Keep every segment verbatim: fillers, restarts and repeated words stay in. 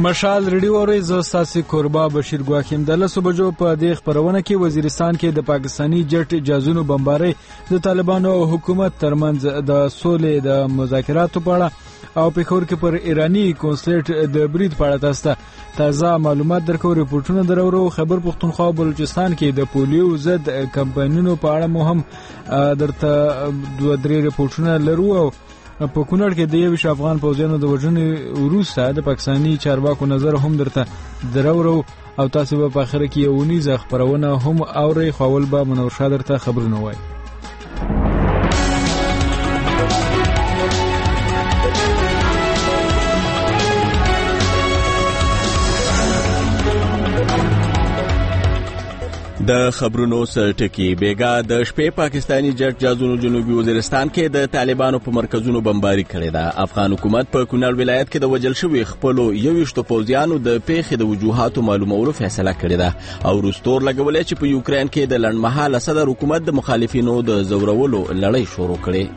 مشال ریډیو اوري زه ستاسو کوربا بشیر ګواکیم د لسو بجو په دې خبرونه کې وزیرستان کې د پاکستانی جټ جازونو بمباري د طالبانو او حکومت ترمنځ د سولې د مذاکراتو په اړه او په خور کې پر ایرانی کونسلیټ د برید په اړه تاسو تازه معلومات درکو. ریپورتونه درورو. خبر پښتونخوا بلوچستان کې د پولیو ضد کمپاینونو په اړه مهم درته دوه درې ریپورتونه لرو. او په کونړ کې د یو افغان پوځیانو د وژنې وروسته د پاکستانی چارواکو نظر هم درته درورو او تاسو په اخر کې یو نیزه خبرونه هم اوري. خپل به منور شاه درته خبرونه وای. د خبرونو سرټکی بیګا د شپې پاکستانی جټ جازونو جنوبي وزیرستان کې د طالبانو په مرکزونو بمباري کړې ده. افغان حکومت په کونړ ولایت کې د وجل شوی خپل یوشتو پوځیانو د پیښې د وجوهاتو معلومولو فیصله کړې ده او روستور لګولې چې په یوکرين کې د لړمحاله صدر حکومت د مخالفینو د زورولو لړۍ شروع کړې.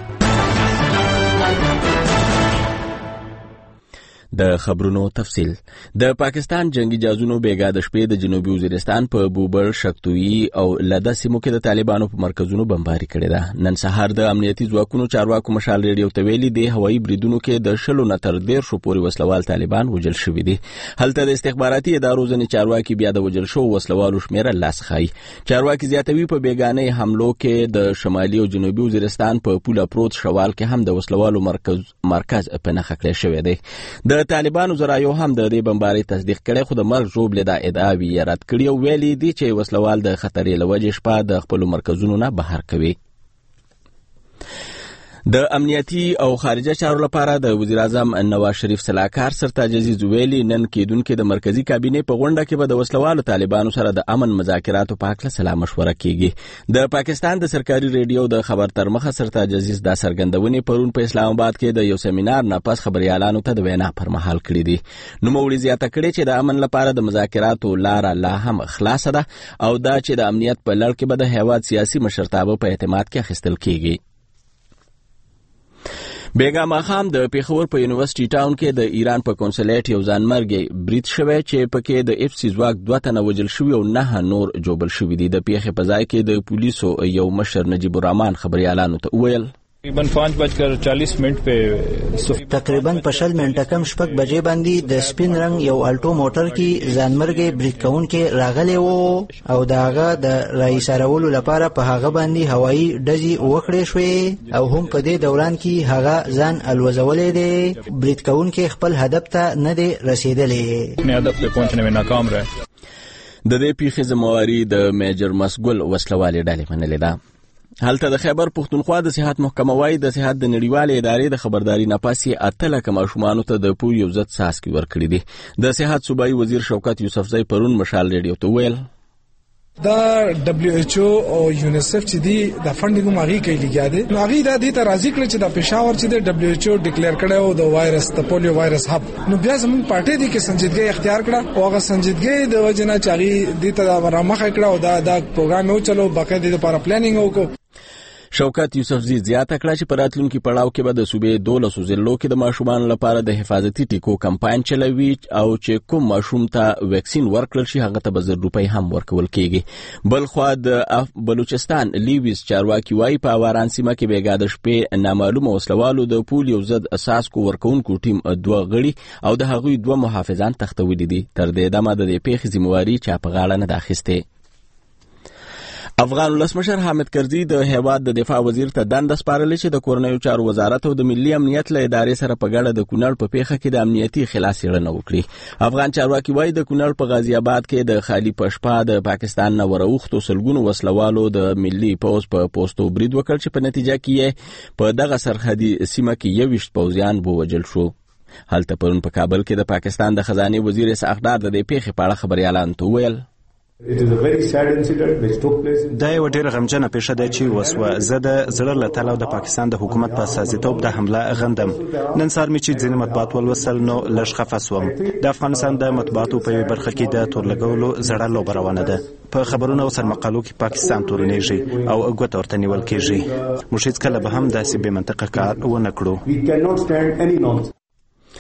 د خبرونو تفصیل. د پاکستان جنگي جازونو بیګا د شپې د جنوبي وزیرستان په بوبر شکتویی او لده سیمو کې د طالبانو په مرکزونو بمباري کړې ده. نن سهار د امنیتي ځواکونو چارواکو مشال ریډیو ته ویلي د هوایي بریدونو کې د شلو نه تر ډیر شو پورې وسلوال طالبان وژل شوي دي. هلته د استخباراتي ادارو ځنې چارواکي بیا د وژل شو وسلوالو شمیره لاس خای. چارواکي زیاتوي په بیګانې حملو کې د شمالي او جنوبي وزیرستان په پوله پروت شوال کې هم د وسلوالو مرکز مرکز په نخښه کړی شوی دی. د طالبانو زرایو هم د دې بمباري تصدیق کړي خو د مرګ ژوبل د ادعاوی رد کړي او ویلي دي چې وسلوال د خطرې لوجې شپه د خپل مرکزونو نه بهر کوي. د امنیتي او خارجه چارو لپاره د وزیر اعظم نواز شریف صلاحکار سرتاج عزیز ویلي نن کېدونکو د مرکزی کابینې په غونډه کې به د وسلوالو طالبانو سره د امن مذاکراتو په اړه سلا مشوره کیږي. د پاکستان د سرکاري ریډیو د خبر ترمخه سرتاج عزیز دا څرګندونې پرون په اسلام آباد کې د یو سیمینار نه پس خبريالانو ته د وینا پر مهال کړې دي. نو مولوی زیاته کړې چې د امن لپاره د مذاکراتو لار لا هم خلاصه ده او دا چې د امنیت په لړ کې به د هیواد سیاسي مشرتابه په اعتماد کې اخیستل کیږي. بیګا ماخام د پیښور په یونیورسيټي ټاون کې د ایران په کونسلیټ یو ځانمرګي برید شوی چې پکې د اف سی ځواک دوه تنه وژل شوی او نه نور جوبل شوی دي. د پیښې په ځای کې د پولیسو یو مشر نجیب الرحمن خبريالانو ته وویل تقریبا پانچ بجकर چالیس منٹ په تقریبا په شل منټه کم شپږ بجې باندې د سپین رنگ یو الټو موټر کې ځانمرګي برید کوونکي راغلي وو او داغه د رئیسارولو لپاره په هغه باندې هوایي ډزې وکړې شوې او هم په دې دوران کې هغه ځان الوزولې دي. برید کوونکي خپل هدف ته نه دي رسیدلې. نه هدف ته پہنچنے میں ناکام رہے. د دې پیښې ذمہواری د میجر مسګل وسلوالې ډلې منلې ده. هلته د خیبر پښتونخوا د صحت محکمه وايي د صحت د نړیوالې ادارې د خبرداري نه پاسې اتل کما شومانو ته د پولیو ضد ساسکی ورکړي دي. د صحت صوبایي وزیر شوکت یوسفزئی پرون مشال ریډیو ته ویل دا دبليو ایچ او او یونیسف چې دی د فندینګ ماغي کوي لګیا دي. نو هغه د دې ته راضي کړ چې د پېښور چې د دبليو ایچ او ډیکلیئر کړي او د وایرس د پولیو وایرس هب نو بیا زموږ پارټي دي کې سنجیدګي اختیار کړه او هغه سنجیدګي د وجنه چاري دې ته رامخه کړه او دا د پروګرام یو چلو باقاعده لپاره پلانینګ وکړو. شوکت یوسفزئی زیاته کړه چې په راتلونکي پړاو کې به د صوبې دولسو ضلعو کې د ماشومانو لپاره د حفاظتي ټیکو کمپاین چلوي او چې کوم ماشوم ته ویکسین ورکړل شي هغه ته به زر روپۍ هم ورکول کیږي. بل خو د بلوچستان لیویس چارواکي وايي په واران سیمه کې بیګا د شپې نامعلومه وسلوالو د پولیو ضد اساس کو ورکونکو ټیم دوه غړي او د هغوی دوه محافظان تختولي دي. تر دې دمه د دې پیښې ذمہواری چا په غاړه نه داخسته. افغان ولسمشر حامد کرزي د هیواد د دفاع وزیر ته دنده سپارلې چې د کورنیو چارو وزارت او د ملي امنیت له ادارې سره په ګډه د کونړ په پیښه کې د امنیتي خلاصېړنه وکړي. افغان چارواکي وايي د کونړ په غازی آباد کې د خالی پشپا د پاکستان نه وروختو سلګونو وسلوالو د ملي پوز په پوسټو برید وکړ چې په نتیجه کې په دغه سرحدي سیمه کې یوشت پوځیان ووژل شو. هلته پرون په کابل کې د پاکستان د خزانه وزیر اسحاق ډار د دې پیښې په اړه خبريالانو ته ویل دا یو ډېر غمجنه پیښه ده چې وسوه. زه د زړه له تله د پاکستان د حکومت په اساسیتوب د حمله غندم. نن سهار مې چې ځینې مطبوعات ولوستل نو لږ خفه سوم. د افغانستان د مطبوعاتو په یوې برخه کې د تورلګولو زړه لوبه روانه ده. په خبرونو او سرمقالو کې پاکستان تورنېږي او ګوته ورته نیول کېږي. موږ هېڅکله به هم داسې بې منطقه کار ونه کړو.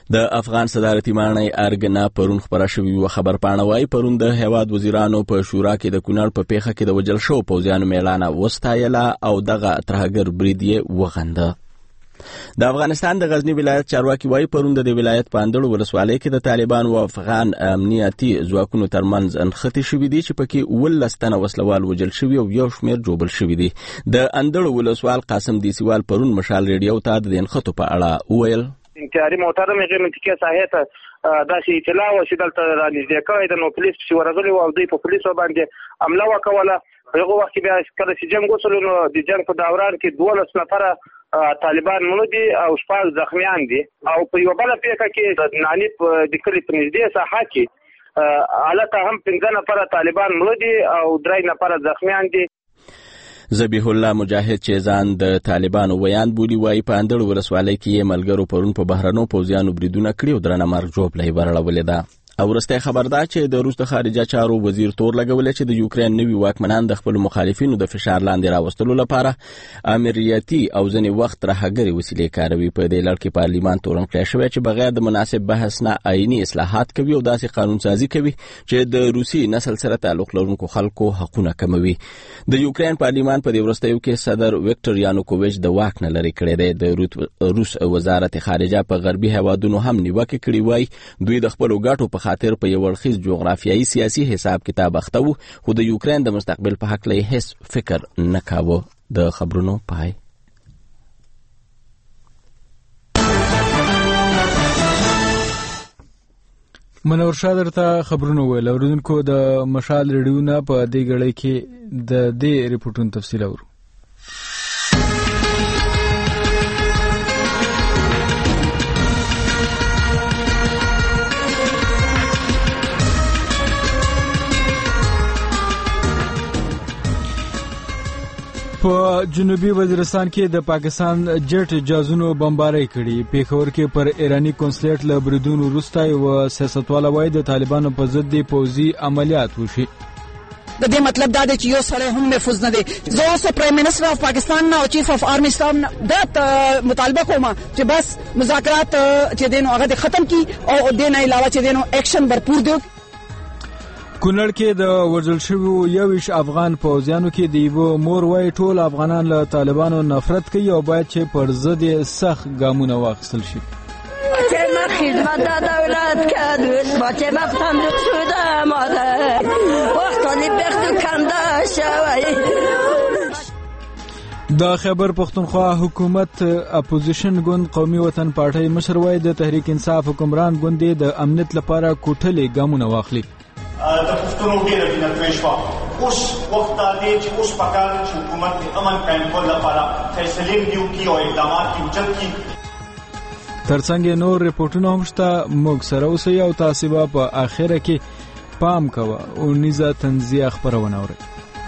د افغان صدارتي ماڼۍ ارګنا پرون خبره شوې و. خبر پاڼه وايي پرون د هیواد وزیرانو په شورا کې د کونړ په پیښه کې د وجل شو پوځیانو میلانه وستایله او دغه ترهګر برید یې وغنده. د افغانستان د غزنی ولایت چارواکي وايي پرون د ولایت په اندړ ولسوالۍ کې د طالبان او افغان امنیتي ځواکونو ترمنځ انختی شوې دي چې پکې ولس تنه وسلوال وجل شوی او یو شمېر جوړل شوی دي. د اندړ ولسوال قاسم دیسیوال پرون مشال ریډیو ته د انخته په اړه وویل انتحاري موټر مې منطقه ساحه ته داسې اطلاع و چې دلته رانږدې کړی د نو پولیس چې ورغلي وو او دوی په پولیسو باندې حمله وکوله. په هغه وخت کې بیا کله چې جنګ وشو نو د جنګ په دوران کې دولس نفره طالبان مړه دي او شپږ زخمیان دي او په یو بله پیښه کې د نانی د کلي په نږدې ساحه کې هلته هم پنځه نفره طالبان مړه دي او درې نفره زخمیان دي. ذبیح الله مجاهد چې ځان د طالبانو ویان بولي وايي په اندړ ولسوالۍ کې یې ملګرو پرون په بهرنو پوځیانو بریدونه کړي او درنه مرګ جوړه ورړولې ده. او ورسته خبر ده چې د روس د خارجه چارو وزیر تور لګولې چې د یوکرين نوي واکمنان د خپل مخالفینو د فشار لاندې راوستلو لپاره امریاتي او ځنې وخت راهګري وسیلې کاروي. په دې لړ کې پارلیمان تورن کړی شوی چې بغیر د مناسب بحث نه آئینی اصلاحات کوي او داسې قانون سازي کوي چې د روسي نسل سره تعلق لرونکو خلکو حقوقونه کموي. د یوکرين پارلیمان په دې ورستیو کې صدر وکټر یانوکوویچ د واک نه لري کړی دی. د روس وزارت خارجه په غربي هیوادونو هم نیوکه کړې وای دوی د خپل ګټو په خاطر په یو ورخیز جغرافیایي سیاسي حساب کتاب اخته وو خو د یوکرين د مستقبل په حق لې هیڅ فکر نه کاوه. د خبرونو پای. منور شاه درته خبرونه ویل. اوریدونکو د مشال ریډیو نه په دې غړې کې د دې ریپورتونو تفصیل اورو. په جنوبي وزیرستان کې د پاکستان جټ جازونو بمبارۍ کړي. پیښور کې پر ایرانی کنسولیټ له بریدونو وروسته یو سیاستواله وایي د طالبانو په ضد د پوځي عملیات وشي. د دې مطلب دا دی چې یو سړی هم محفوظ نه دی. زه اوس پرایم منسټر اف پاکستان نه او چیف اف آرمی سټاف نه دا مطالبه کوم چې بس مذاکرات چې دینو هغه ختم کی او د نه علاوه چې دینو اکشن برپور دی. کونړ کې د وژل شویو یویش افغان پوځیانو کې د یو مور وای ټول افغانان له طالبانو نفرت کوي او باید چې پر ضد سخت ګامونه واخیستل شي. که من خدمت دولت کرد با که وقتم شده مادر وقتانی بخت و کنده شوی. د خیبر پختونخوا حکومت اپوزیشن ګوند قومي وطن پارټي مشر وای د تحریک انصاف حکمران ګوند د امنیت لپاره کوټلې ګامونه واخلي. د پښتنو ډیره د پېښوا اوس وخت دی چې اوس پکار چې حکومت د امن قائم کولو لپاره فیصلې دیو کی او اقدامات کی اوچت کی. ترڅنګ نور ریپورتونه هم شته. موږ سره اوسئ او تاسو به په اخره کې پام کوئ او نیزه تنزیه خبرونه اورئ.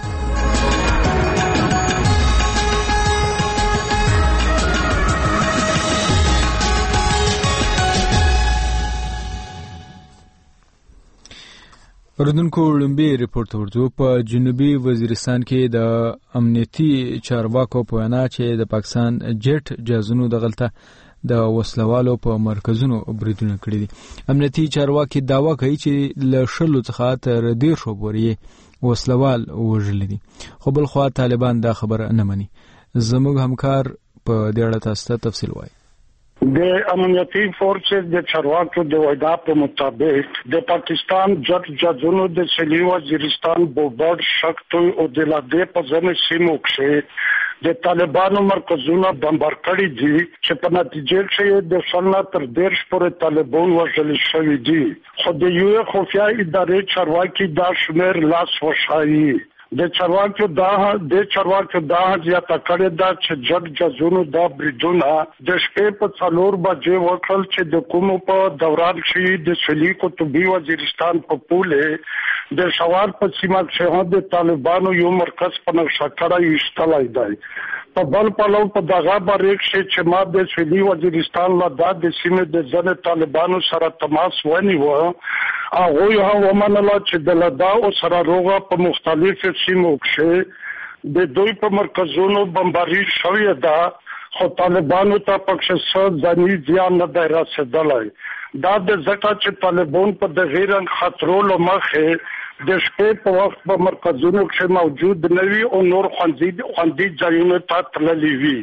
اوریدونکو لومبي ریپورت ورځو. په جنوبي وزیرستان کې د امنیتي چارواکو په وینا چې د پاکستان جټ جازونو دغلطه د وسلوالو په مرکزونو بریدونه کړي دي. امنیتي چارواکي داوا کوي چې له شلو څخه تر ډیر شو پورې وسلوال وژل دي خو بل خو طالبان دا خبره نه مني. زموږ همکار په دې اړه تاسو ته تفصیل وایي. د امنیتي فورسز د چارواکو د وعده په مطابق د پاکستان جټ جازونو د سلی وزیرستان بوبر شکتو او د لاده په ځنه سیمو کې د طالبانو مرکزونه بمبار کړي دي چې په نتیجه کې د شلنا تر دیرش پورې طالبان وژل شوي دي. خو د یو خفیا ادارې چارواکي دا شمیر لاس وشایي. د چارواکو دا د چارواکو دا زیاته کړې ده چې جټ جازونو دا بریدونه د شپې په څلور بجې وکړل چې د کومو په دوران کې د سلی قطبي وزیرستان په پوله د شوار په سیمه کې د طالبانو یو مرکز په نقشه کړی ایستلای دی. په بل پلو په دغه باریک چې ما د سلی وزیرستان له د سیمې د ځنه طالبانو سره تماس ونیو هغه یو ومنله چې د لدا او سره روغه په مختلفو سیمو کې د دوی په مرکزونو بمباري شوې ده خو طالبانو ته پکښ څه ځاني زیان نه دی رسېدلی. دا د ځکه چې طالبان په د غیرن خطرولو مخې د شپې په وخت په مرکزونو کې موجود نه وي او نور خوندي ځایونو ته تللي وي.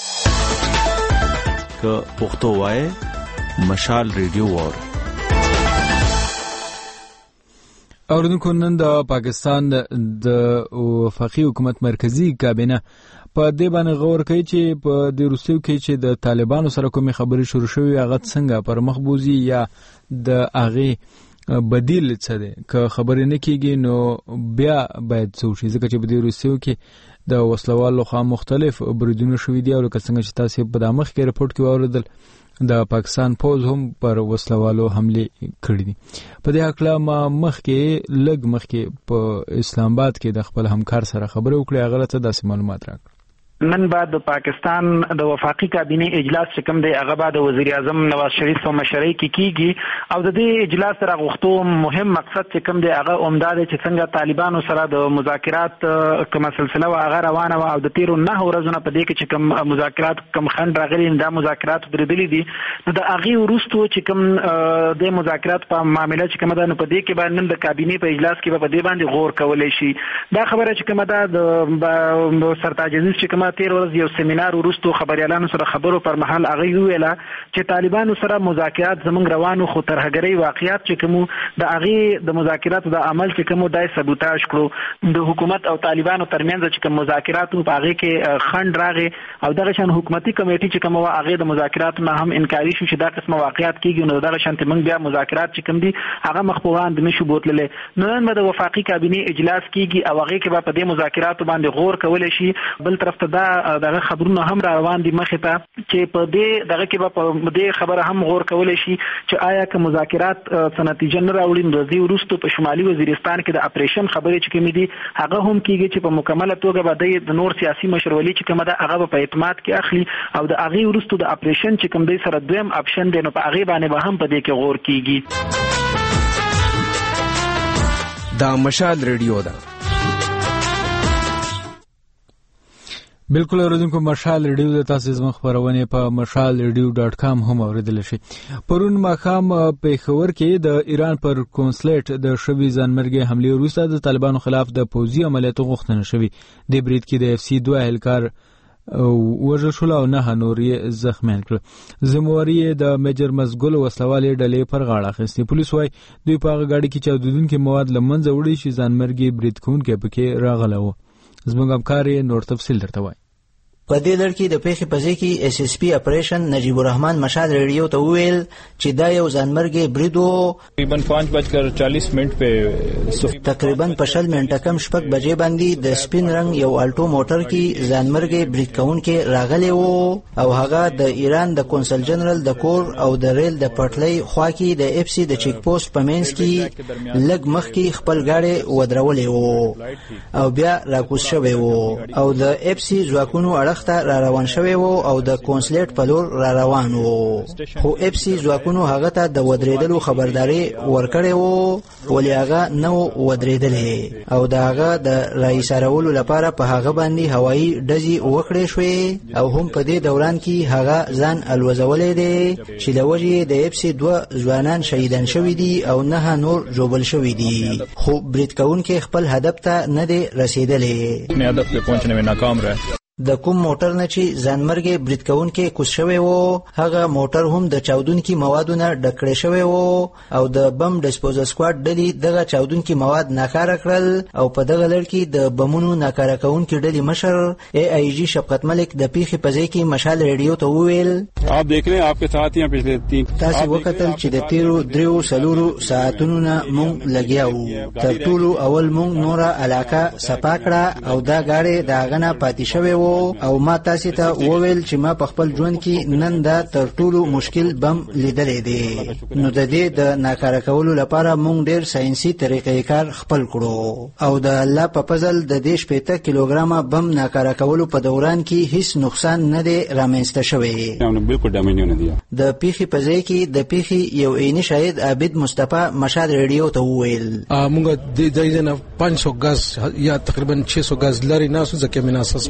که پښتو وایي مشال ریډیو وور اوردونکو نن د پاکستان د وفاقي حکومت مرکزی کابینه په دې باندې غور کوي چې په د روسیو کې چې د طالبانو سره کومې خبرې شروع شوې هغه څنګه پر مخ بوزي یا د هغه بدیل څه دی. که خبرې نه کیږي نو بیا باید څه وشي ځکه چې په دې روسیو کې د وسلوالو خوا مختلف بریدونه شوي دي او لکه څنګه چې تاسو په د مخ کې رپورټ کې واوریدل د پاکستان پوز هم پر وسلوالو حمله کړې دي. په دې حق لا ما مخ کې لګ مخ کې په اسلام آباد کې د خپل همکار سره خبرې وکړې هغه ته داسې معلومات راکړل. نن بعد د پاکستان د وفاقي کابینه اجلاس چې کوم دی هغه بعد وزیر اعظم نواز شریف په مشرۍ کې کیږي او د دې اجلاس سره غوښتو مهم مقصد چې کوم دی هغه عمده دی چې څنګه طالبانو سره د مذاکرات کومه سلسله و هغه روانه و او د تیرو نه ورځې په دې کې چې کوم مذاکرات کوم خند راغلي دا مذاکرات درېدلي دي نو د هغه وروسته چې کوم د مذاکرات په معاملې چې کوم ده نو په دې کې باندې د کابینه په اجلاس کې په دې باندې غور کولای شي. دا خبره چې کوم ده د سرتاج عزیز چې کوم تیر ورځ یو سیمینار ورستو خبريالانو سره خبرو پر مهال هغه ویلا چې طالبانو سره مذاکرات زمونږ روانو خو ترهګری واقعیت چې کوم د هغه د مذاکراتو د عمل چې کوم دای سبوتاژ کړو د حکومت او طالبانو ترمنځ چې کوم مذاکراتو په هغه کې خند راغی او دغه شان حکومتي کمیټې چې کوم هغه د مذاکراتو نه هم انکاري شو چې دا قسمه واقعیت کیږي نو دغه شان ته موږ بیا مذاکرات چې کوم دي هغه مخ په وړاندې نشو بوتللې. نو نن د وفاقي کابینه اجلاس کیږي او هغه کې به په دې مذاکراتو باندې غور کول شي. بل طرف ته دا دغه خبرونه هم روان دي مخه ته چې په دې دغه کې په دې خبره هم غور کول شي چې آیا که مذاکرات سنتیجه نه راوړي نو د وروسته په شمالي وزیرستان کې د اپریشن خبرې چې کومې دي هغه هم کیږي چې په مکمله توګه به د نور سیاسي مشرولي چې کومه ده هغه په اعتماد کې اخلي او د هغه وروسته د اپریشن چې کوم دی سره دویم اپشن دی نو په هغه باندې به هم په دې کې غور کیږي. دا مشال ریډیو ده. بالکل اوریدونکو مشال ریډیو د تاسو زموږ خبرونه په مشال ریډیو ډاټ کام هم اوریدل شي. پرون ماخام پیښور کې د ایران پر کونسلیټ د شوی ځانمرګي حمله وروسته د طالبانو خلاف د پوځي عملیاتو غوښتنه شوې. د برید کې د اف سی دوه اهلکار وژل شول او نه نور یې زخمیان کړل. زمواري د میجر مزګل وسلوالې ډلې پر غاړه اخیستې. پولیس وايي دوی په هغه گاډي کې چاودونکي مواد لمنځه وړي چې ځانمرګي برید کوونکي پکې راغله و. زموږ همکار نور تفصیل درته وایي. په دې لړ کې د پیښې په ځای کې اس اس پی اپریشن نجیب الرحمن مشال ریډیو ته وویل چې دا یو ځانمرګي برید و. تقریبا پانچ بجکر چالیس منټ په تقریبا په شل منټه کم شپږ بجې باندې د سپین رنگ یو الټو موټر کې ځانمرګي برید کوونکي راغلي وو او هغه د ایران د کونسل جنرال د کور او د ریل د پټلۍ خوا کې د اف سی د چیک پوسټ په منځ کې لږ مخ کې خپل گاډي ودرولې وو او بیا راکوز شوی وو او د اف سی ځواکونو اړه ته را روان شوی وو او د کونسلیټ په لور را روان وو خو اف سی ځواکونو هغه ته د ودرېدلو خبرداري ورکړې وو ولې هغه نو ودرېدلې او د هغه د رئیسارولو لپاره په هغه باندې هوایي ډزې وکړې شوې او هم په دې دوران کې هغه ځان الوزولې دی چې د وجې د اف سی دوه ځوانان شهیدان شوي دي او نه نور جوبل شوي دي خو برید کوونکي خپل هدف ته نه دی رسیدلې. نه هدف ته پہنچنے میں ناکام رہے. د کوم موټر نه چې ځانمرګي برید کوونکي کوز شوی وو هغه موټر هم د چاودونکي موادونه ډکړې شوی وو او د بم ډسپوزل سکواډ ډلې دغه چاودونکي مواد ناکاره کړل او په دغه لړ کې د بمونو ناکاره کوونکي ډلې مشر ای آی جی شفقت ملک د پیښې په ځای کې مشال ریډیو ته وویل آپ دیکھ رہے ہیں آپ کے ساتھ ہیں پچھلے تین تاسو وکتل چې د تیرو دریو سلورو ساعتونو نه مونږ لګیا وو تر ټولو اول مونږ نوره علاقه صفا کړه او دا غاړې د غنا پاتې شوی وو او ما تاسو ته وویل چې ما په خپل ژوند کې نن دا تر ټولو مشکل بم لیدلې دی نو د دې د ناکاره کولو لپاره مونږ ډېر ساينسي طریقې کار خپل کړو او د الله په فضل د دې شپږ کیلوګرامه بم ناکاره کولو په دوران کې هیڅ نقصان نه دی رامنځته شوی. نو بالکل ډامینیو نه دی. د پیخي په ځای کې د پیخي یو عیني شاهد عابد مصطفی مشاد ریډیو ته وویل مونږ د ځای نه پانچ سو غاز یا تقریبا چھ سو غاز لري ناسو ځکه میناس هسپتال کې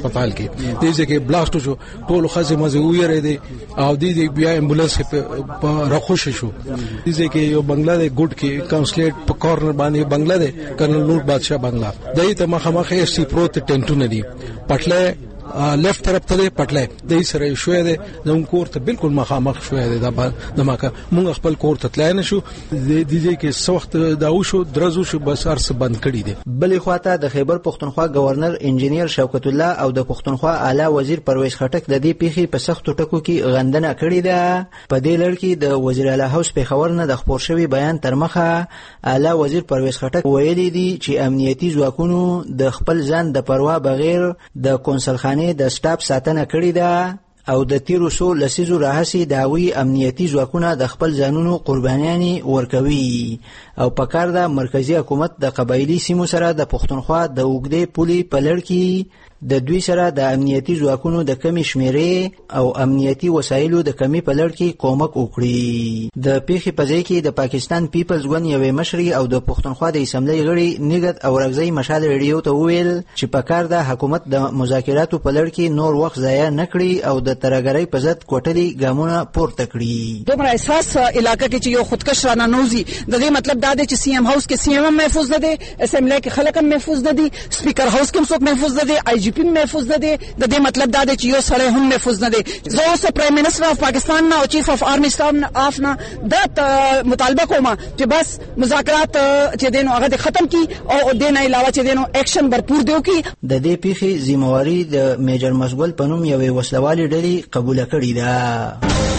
کې دې ځکه بلاست شو ټول خزه مزه ویره دي او دې بیا امبولانس په راخوش شو دې ځکه یو بنگلا د ګډ کې کونسلیټ په کورنر باندې بنگلا ده کرنل نور بادشاہ بنگلا دای ته مخامخ ایس سی پروت ټینټونه دي پټله لیفت طرف ته پټله د سره شوې ده زمون کور ته بالکل مخامخ شوې ده د ماکه مونږ خپل کور ته تلای نه شو د دې کې سوخت داو شو درزو شو بس ارس بند کړی دي. بلې خواته د خیبر پختونخوا گورنر انجینیر شوکت الله او د پختونخوا اعلی وزیر پرویز خټک د دې پیخي په سختو ټکو کې غندنه کړې ده. په دې لړ کې د وزیر اعلی هاوس په خبر نه د خبر شوی بیان تر مخه اعلی وزیر پرویز خټک ویلي دي چې امنیتي ځواکونو د خپل ځان د پروا بغیر د کونسل خانه د سټاپ ساتنه کړې ده او د تیرو سو لسیزو راهسي داوی امنیتي ځواکونه د خپل ځانونو قربانیاني ورکوي او په کار د مرکزی حکومت د قبایلی سیمو سره د پښتونخوا د اوګدې پولي په لړ کې د دوی سره د امنیتي ځواکونو د کمی شمیرې او امنیتي وسایلو د کمی په لړ کې کومک وکړي. د پیښې په ځای کې د پاکستان پیپلز ګوند یوې مشري او د پښتونخوا د اسمبلی غړي نګت او رغزی مشال ریډیو ته وویل چې په کار د حکومت د مذاکراتو په لړ کې نور وخت ضایع نه کړي او د ترګرۍ په ضد کوټلي ګامونه پورته کړي. دومره احساس علاقې کې چې یو خودکش رانه نوزي د دې مطلب دا دی چې سی ام هاوس کې سی ام محفوظ نه دي، اسمبلی کې خلک هم محفوظ نه دي، سپیکر هاوس کې هم څوک محفوظ نه دي، آی جی پی محفوظ نه دي. د دې مطلب دا دی چې یو سړی هم محفوظ نه دی. زه اوس پرایم منسٹر اف پاکستان نه او چیف اف آرمی سټاف اف نه دا مطالبه کوم چې بس مذاکرات چې دینو هغه ختم کی او د نه علاوه چې دینو اکشن برپور دیو کی. د دې پیښې ذمہواری د میجر مسګل پنوم یوې وسلوالي ډلې قبول کړې ده.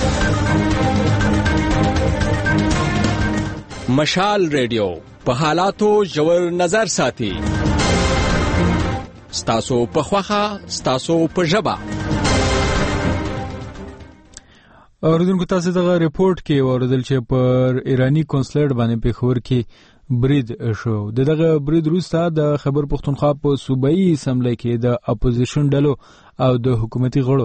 مشال ریډیو په حالاتو ژور نظر ساتي. ستاسو په خوخه ستاسو په ژبه. اوریدونکو تاسو دغه ریپورت کې اوریدل چې پر ایرانی کنسولر باندې په خبر کې برید شو. دغه برید وروسته د خیبر پختونخوا په صوبایي اسمبلی کې د اپوزیشن ډلو او د حکومتي غړو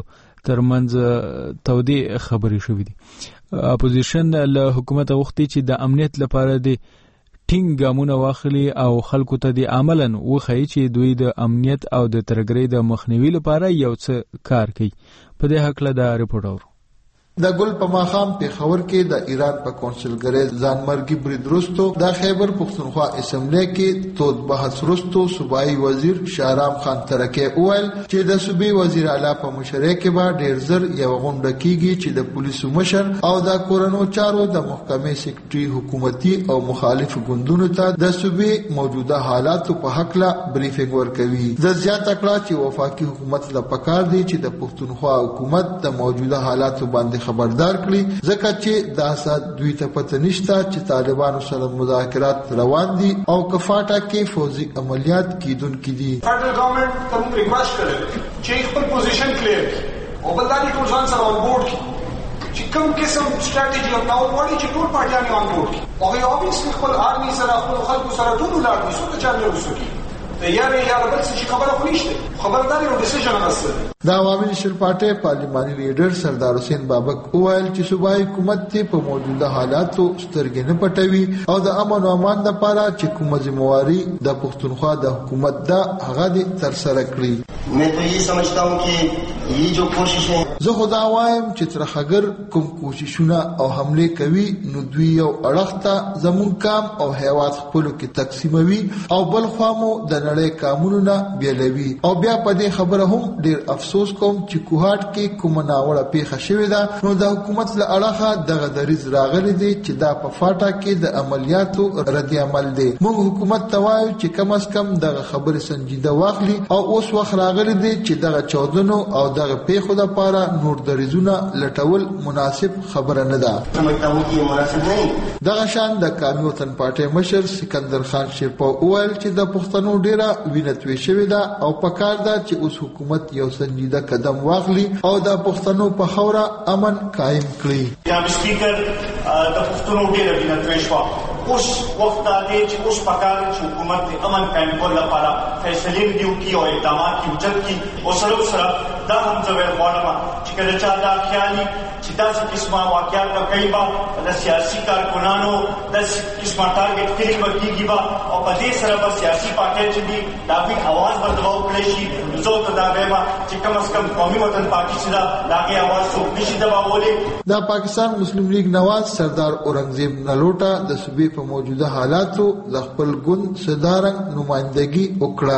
ترمنځ تودې خبرې شوې دي. اپوزیشن له حکومت غوښتي چې د امنیت لپاره د ټینګ ګامونه واخلي او خلکو ته د عملاً وښایي چې دوی د امنیت او د ترګرۍ د مخنیوي لپاره یو څه کار کوي. په دې هکله دا ریپورت اورو. د ګل په ماخام په خبر کې د ایران په کونسلګری ځانمرګي برید وروسته د خیبر پختونخوا اسمبلی کې تود بحث وروسته صوبایي وزیر شهرام خان ترکی وویل چې د صوبې وزیر اعلی په مشرۍ کې به ډېر زر یو غونډه کیږي چې د پولیسو مشر او د کورونو چارو د محکمې سیکرټري حکومتي او مخالف ګوندونو ته د صوبې موجوده حالاتو په حق لا بریفینګ ورکوي. د زیات کړه چې وفاقي حکومت له پکار دی چې د پختونخوا حکومت د موجوده حالاتو باندې خبردار کړي ځکه چې دا سات دوی ته پته نشته چې طالبانو سره مذاکرات روان دي او کفاټه کې فوزي عملیات کیدونکې دي. فدرل ګورنمنت ته موږ ریکوست کړل چې خپل پوزیشن کلیر کړي او بل دا ټول ځان سره اون بورډ کړي چې کوم قسم ستراتیژي او نو وړي چې ټول پارټیان اون بورډ کړي او یو اوبیسلی خپل آرمي سره خپل خلکو سره ټول لاړ دي څه چا نه وسوي یاره یاره بل څه خبره خو نشته خبرداري او ډیسیژن غوښتل. د عوامي نشر پارټي پارلماني لیډر سردار حسین بابک وویل چې صوبایي حکومت ته په موجوده حالاتو سترګې نه پټوي او د امن او امان لپاره چې کومه ذمہواری د پښتونخوا د حکومت دا هغه دې تر سره کړی. मैं तो ये समझता हूँ कि ये जो कोशिशें زه خدا وایم چې ترخګر کوم کوششونه او حمله کوي نو دوی یو اړخته زمون کام او هیواد خپل کې تقسیموي او بل خامو د نړۍ قانونونه بیلوي او بیا په دې خبره هم ډیر افسوس کوم چې کوهاټ کې کوم ناوړه پیښه شوې ده نو د حکومت له اړخه دغه دریز راغلي دي چې دا په فاټا کې د عملیاتو رد عمل دي. موږ حکومت ته وایو چې کم از کم دغه خبره سنجیده واخلي او اوس وخت راغلي دي چې دغه چودنو او دغه پیښو لپاره نور دریزونه لټول مناسب خبره نه ده. دغه شان د قومي وطن پارټي مشر سکندر خان شیرپا وویل چې د پښتنو ډیره وینتوي شوې ده او پکار ده چې اوس حکومت یو سنجیده قدم واخلي او د پښتنو په خوره امن قائم کړي. جناب سپیکر د پښتنو ډیره وینتوي شو اوس وخت دی چې اوس پکار چې حکومت د امن قائم کولو لپاره فیصلې دیو کی او اقدامات کی وجد کی او سره سره دا هم زویر غواړم چې کله چا دا خیالي چې داسې قسمه واقعات به کوي به د سیاسي کارکنانو داسې قسمه ټارګټ کلینګ به کېږي به او په دې سره به سیاسي پارټۍ چې دي د هغوی اواز به دبا وکړی شي. زه ورته دا وایم چې کم از کم قومي وطن پارټي چې ده د هغې اواز څوک نشي دباولی. د پاکستان مسلم لیگ نواز سردار اورنګزیب نلوټا د صوبې په موجوده حالاتو د خپل ګوند صدارنګ نمائندګي وکړه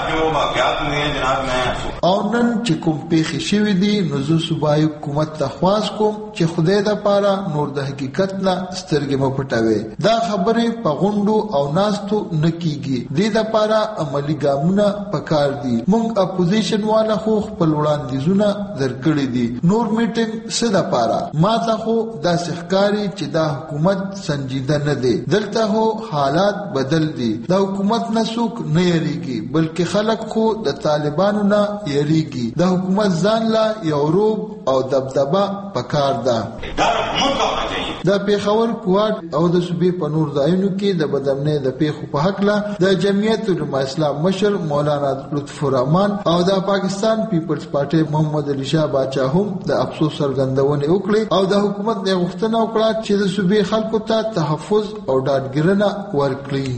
او نن چې کوم پیښې شوې دي نو زه صوبایي حکومت ته خواست کوم چې خدای د پاره نور د حقیقت نه سترګې مه پټوي. دا خبرې په غونډو او ناستو نه کیږي. دې د پاره عملي ګامونه پکار دي. موږ اپوزیشن والا خو خپل وړاندیزونه درکړي دي. نور میټینګ څه د پاره ما ته خو داسې ښکاري چې دا حکومت سنجیده نه دی. دلته هو حالات بدل دي. دا حکومت نه څوک نه یریږي بلکې خلک خو د طالبانو نه یریږي. دا حکومت ځان لا یو روب او دبدبه پکار ده. د پیښور کوټ او د صوبې په نور ځایونو کې د بدامنۍ د پیښو په حق له د جمعیت علماء اسلام مشر مولانا لطف الرحمن او د پاکستان پیپلز پارټي محمد علي شاه باچا هم د افسوس څرګندونه وکړي او د حکومت د غوښتنه وکړه چې د صوبې خلکو ته تحفظ او ډاډګیرنه ورکړي.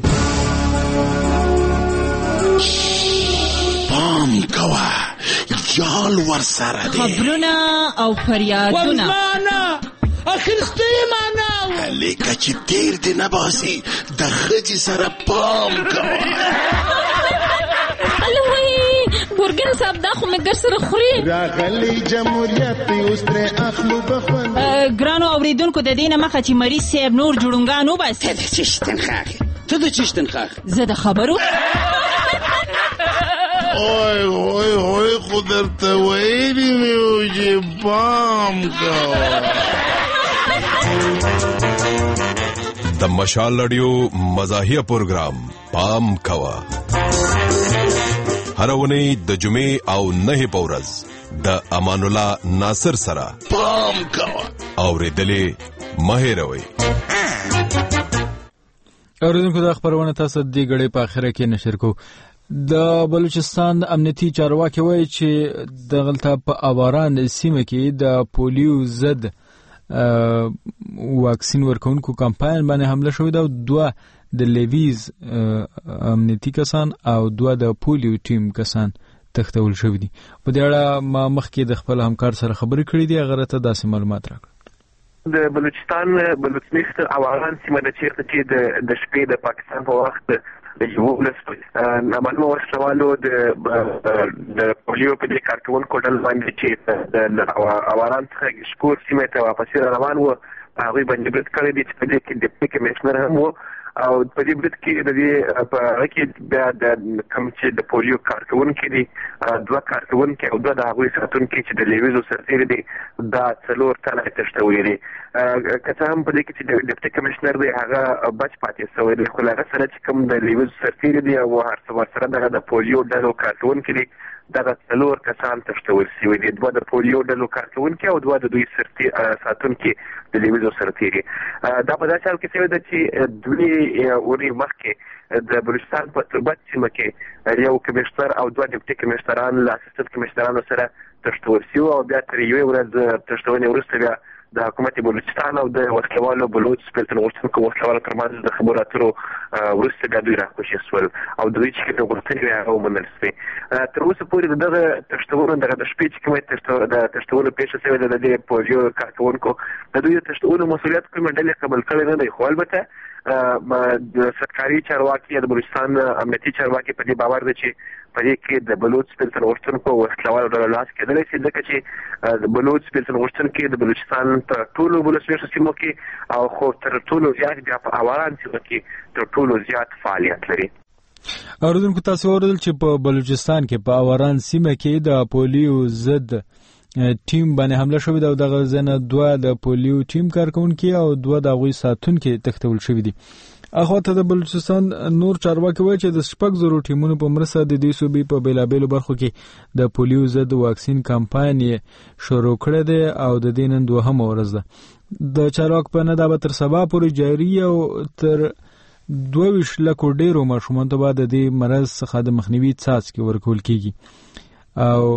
پام کوه جال ور سره دی خبرونه او فریادونه ورمانه اخرستی مانا لیکه چې تیر دی نباسی د خجی سره پام کوه. الوی ګورګن صاحب دا خو مې ګر سره خوري راغلی جمهوریت اوس ترې اخلو بخوند. ګرانو اوریدونکو د دې نه مخه چې مریض صاحب نور جوړونګان وباسي. ته د چشتن خاغ ته د چشتن خاغ زه د خبرو اوی اوی اوی خو درته ویلي مې و چې پام کوه. د مشال رادیو مزاحیه پروګرام پام کوه هر اونۍ د جمعې او نهه په ورځ د امان الله ناصر سره پام کوه اورېدلې مه هېروئ. اوریدونکو دا خبرونه تاسو د دې غړې په اخره کې نشر کوو. د بلوچستان امنیتي چارواکي وایي چې دغلته په اواران سیمه کې د پولیو ضد واکسین ورکونکو کمپاین باندې حمله شوې ده. دوه د لیویز امنیتي کسان او دوه د پولیو ټیم کسان تښتول شوي دي. په دې اړه ما مخکې د خپل همکار سره خبرې کړې دي. هغه راته داسې معلومات راکړل. د بلوچستان بلوچستان اواران سیمه د چیرته چې د شپې د پاکستان په وخت د یولس نامعلومه وسلوالو د پولیو په دې کارکونکو ډله باندې چې د اواران څخه شکور سیمې ته واپس روان وو هغوی باندې برید کړی دی چې په دې کې ډیپټي کمیشنر هم وو او په دې برید کې د دې په هغه کې بیا د کوم چې د پولیو کارکونکي دي دوه کارکونکي او دوه د هغوی ساتونکي چې د لیویزو سرتیري دي دا څلور تنه یې تښتولي دي. که څه هم په دې کې چې د ډیپټي کمیشنر دی هغه بچ پاتې شوی دی خو له هغه سره چې کوم د لیویزو سرتیري دي او ورسره دغه د پولیو ډلو کارکونکي دي دغه څلور کسان تښتول شوي دي. دوه د پولیو ډلو کارکونکي او دوه د دوی ساتونکي د لیویزو سرتیري. دا په داسې حال کې شوې ده چې دوی اونۍ مخکې د بلوچستان په تربت سیمه کې یو کمیشنر او دوه ډیپټي کمیشنران له اسسټنټ کمیشنرانو سره تښتول شوي او بیا تر یوې ورځ تښتونې وروسته بیا د حکومت بلوچستان او د وسلوالو بلوچ سپیلتن غوښتونکو وسلوالو ترمنځ د خبرو اترو وروسته بیا دوی راخوشي شول او د دوی چې کومې غوښتنې وې هغه ومنل شوې. تر اوسه پورې د دغه تښتولو دغه د شپې چې کومې د تښتولو پېښه شوې ده د دې پولیو کارکونکو د دوی د تښتولو مسؤلیت کومې ډلې قبول کړی نه دی خو البته د سرکاري چارواکي یا د بلوچستان امنیتي چارواکي په دې باور دی چې په دې کې د بلوچ سپیلتن غوښتونکو وسلوالو ډلو لاس کېدلی شي ځکه چې د بلوچ سپیلتن غوښتونکي د بلوچستان په ټولو ولسمشرو سیمو کې او خو تر ټولو زیات بیا په اواران سیمو کې تر ټولو زیات فعالیت لري. اوریدونکو تاسو اوریدل چې په بلوچستان کې په اواران سیمه کې د پولیو ضد ټیم باندې حمله شوې ده او دغه ځنه دوه د پولیو ټیم کارکونکي او دوه د هغوی ساتونکي تښتول شوي دي. اخواته د بلوچستان نور چارواکي وایي چې د شپږ زرو ټیمونو په مرسته د دې صوبې په بیلابیلو برخو کې د پولیو ضد واکسین کمپاین یې شروع کړی دی او د دې نن دوهمه ورځ ده. د چارواکو په نه دا به تر سبا پورې جاري او تر دوه ویشت لکو ډېرو ماشومانو ته به د دې مرض څخه د مخنیوي څاڅکي ورکول کېږي او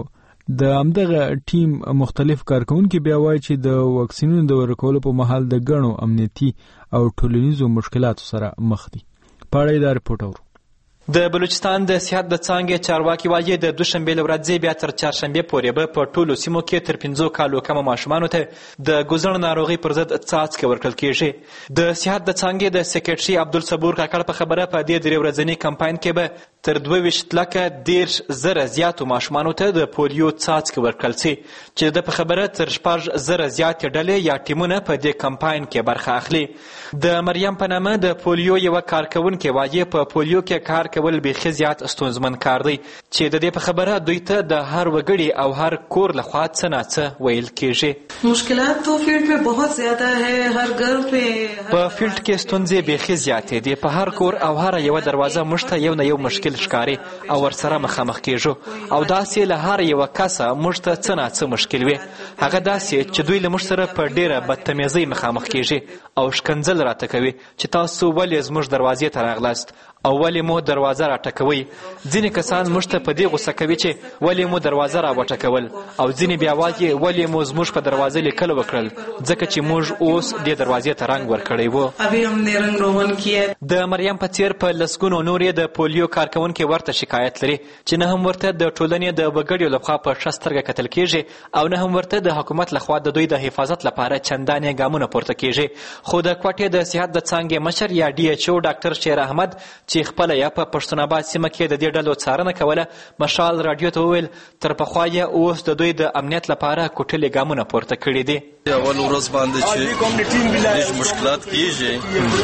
د همدغه ټیم مختلف کارکونکي بیا وایي چې د واکسینونو د ورکولو په مهال د ګڼو امنیتي او ټولنیزو مشکلاتو سره مخ دي. په اړه دا رپورټ اورو. د بلوچستان د صحت د څانګې چارواکي وايي د دوشنبې له ورځې بیا تر چهارشنبې پورې به په ټولو سیمو کې تر پنځو کالو کمو ماشومانو ته د ګوزڼ ناروغۍ پر ضد څاڅکي ورکړل کېږي. د صحت د څانګې د سکرټري عبدالصبور کاکړ په خبره په دې درې ورځني کمپاین کې به تر دوه ویشت لکه دېرش زره زیاتو ماشومانو ته د پولیو څاڅکي ورکړل سي چې د په خبره تر شپږ زره زیاتې ډلې یا ټیمونه په دې کمپاین کې برخه اخلي. د مریم په نامه د پولیو یوه کارکوونکې وايي په پولیو کې کار کول بیخي زیات ستونزمن کار دی چې د دې په خبره دوی ته د هر وګړي او هر کور لخوا څه نه څه ویل کېږي. مشکلات تو فیلډ په بہت زیاده ہے، هر گھر په په فیلډ کې ستونزې بیخي زیاتې دي. په هر کور او هر یوه دروازه موږ ته یو نه یو مشکل ښکاري او ورسره مخامخ کېږو او داسې له هر یوه کسه موږ ته څه نه څه مشکل وي. هغه داسې چې دوی له موږ سره په ډېره بدتمیزۍ مخامخ کېږي او شکنځل راته کوي چې تاسو ولې زموږ دروازې ته راغلاست او ولې مو دروازه راټکوئ. ځینې کسان موږ ته په دې غوسه کوي چې ولې مو دروازه راوټکول او ځینې بیا وایي ولې مو زموږ په دروازه لیکل وکړل ځکه چې موږ اوس دې دروازې ته رنګ ورکړی و. د مریم په څیر په لسګونو نور یې د پولیو کارکوونکي ورته شکایت لري چې نه هم ورته د ټولنې د وګړیو لخوا په ښه سترګه کتل کېږي او نه هم ورته د حکومت لخوا د دوی د حفاظت لپاره چندانې ګامونه پورته کېږي. خو د کوټې د صحت د څانګې مشر یا ډي ایچ او ډاکټر شیر احمد چې خپله یا په پښتون آباد سیمه کې د دې ډلو څارنه کوله مشال راډیو ته وویل تر پخوا یې اوس د دوی د امنیت لپاره کوټلې ګامونه پورته کړي دي. اول ورځ باندې چې ډېر مشکلات کېږي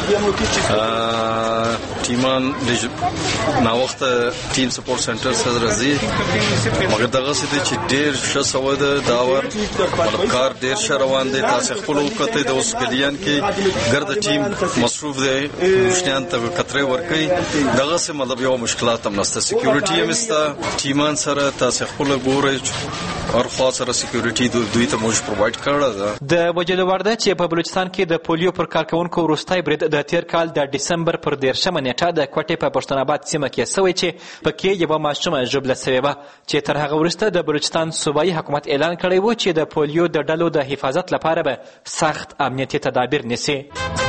ټیمان ناوخته ټیم سپورټ سنټر سره راځي مګر دغسې دی چې ډېر ښه سوی ده دا ور مطلب کار ډېر ښه روان دی. تاسې خپلو وکتئ د اوس ګلیان کې ګرده ټیم مصروف دی مشتیان ته کترې ورکوي دغسې مطلب یو مشکلات هم نشته. سکیورټي هم شته ټیمان سره تاسې خپله ګورئ هر خوا سره سکیورټي دوی ته موږ پرووایډ کړې ده. د وجلو ورده چې په بلوچستان کې د پولیو پر کارکوونکو وروستی برید د تیر کال د ډسمبر پر دیرشمه نیټه د کوټې په پښتون آباد سیمه کې سوی چې پکې یوه ماشومه ژوبله سوې وه چې تر هغه وروسته د بلوچستان صوبایي حکومت اعلان کړی و چې د پولیو د ډلو د حفاظت لپاره به سخت امنیتي تدابیر نیسي.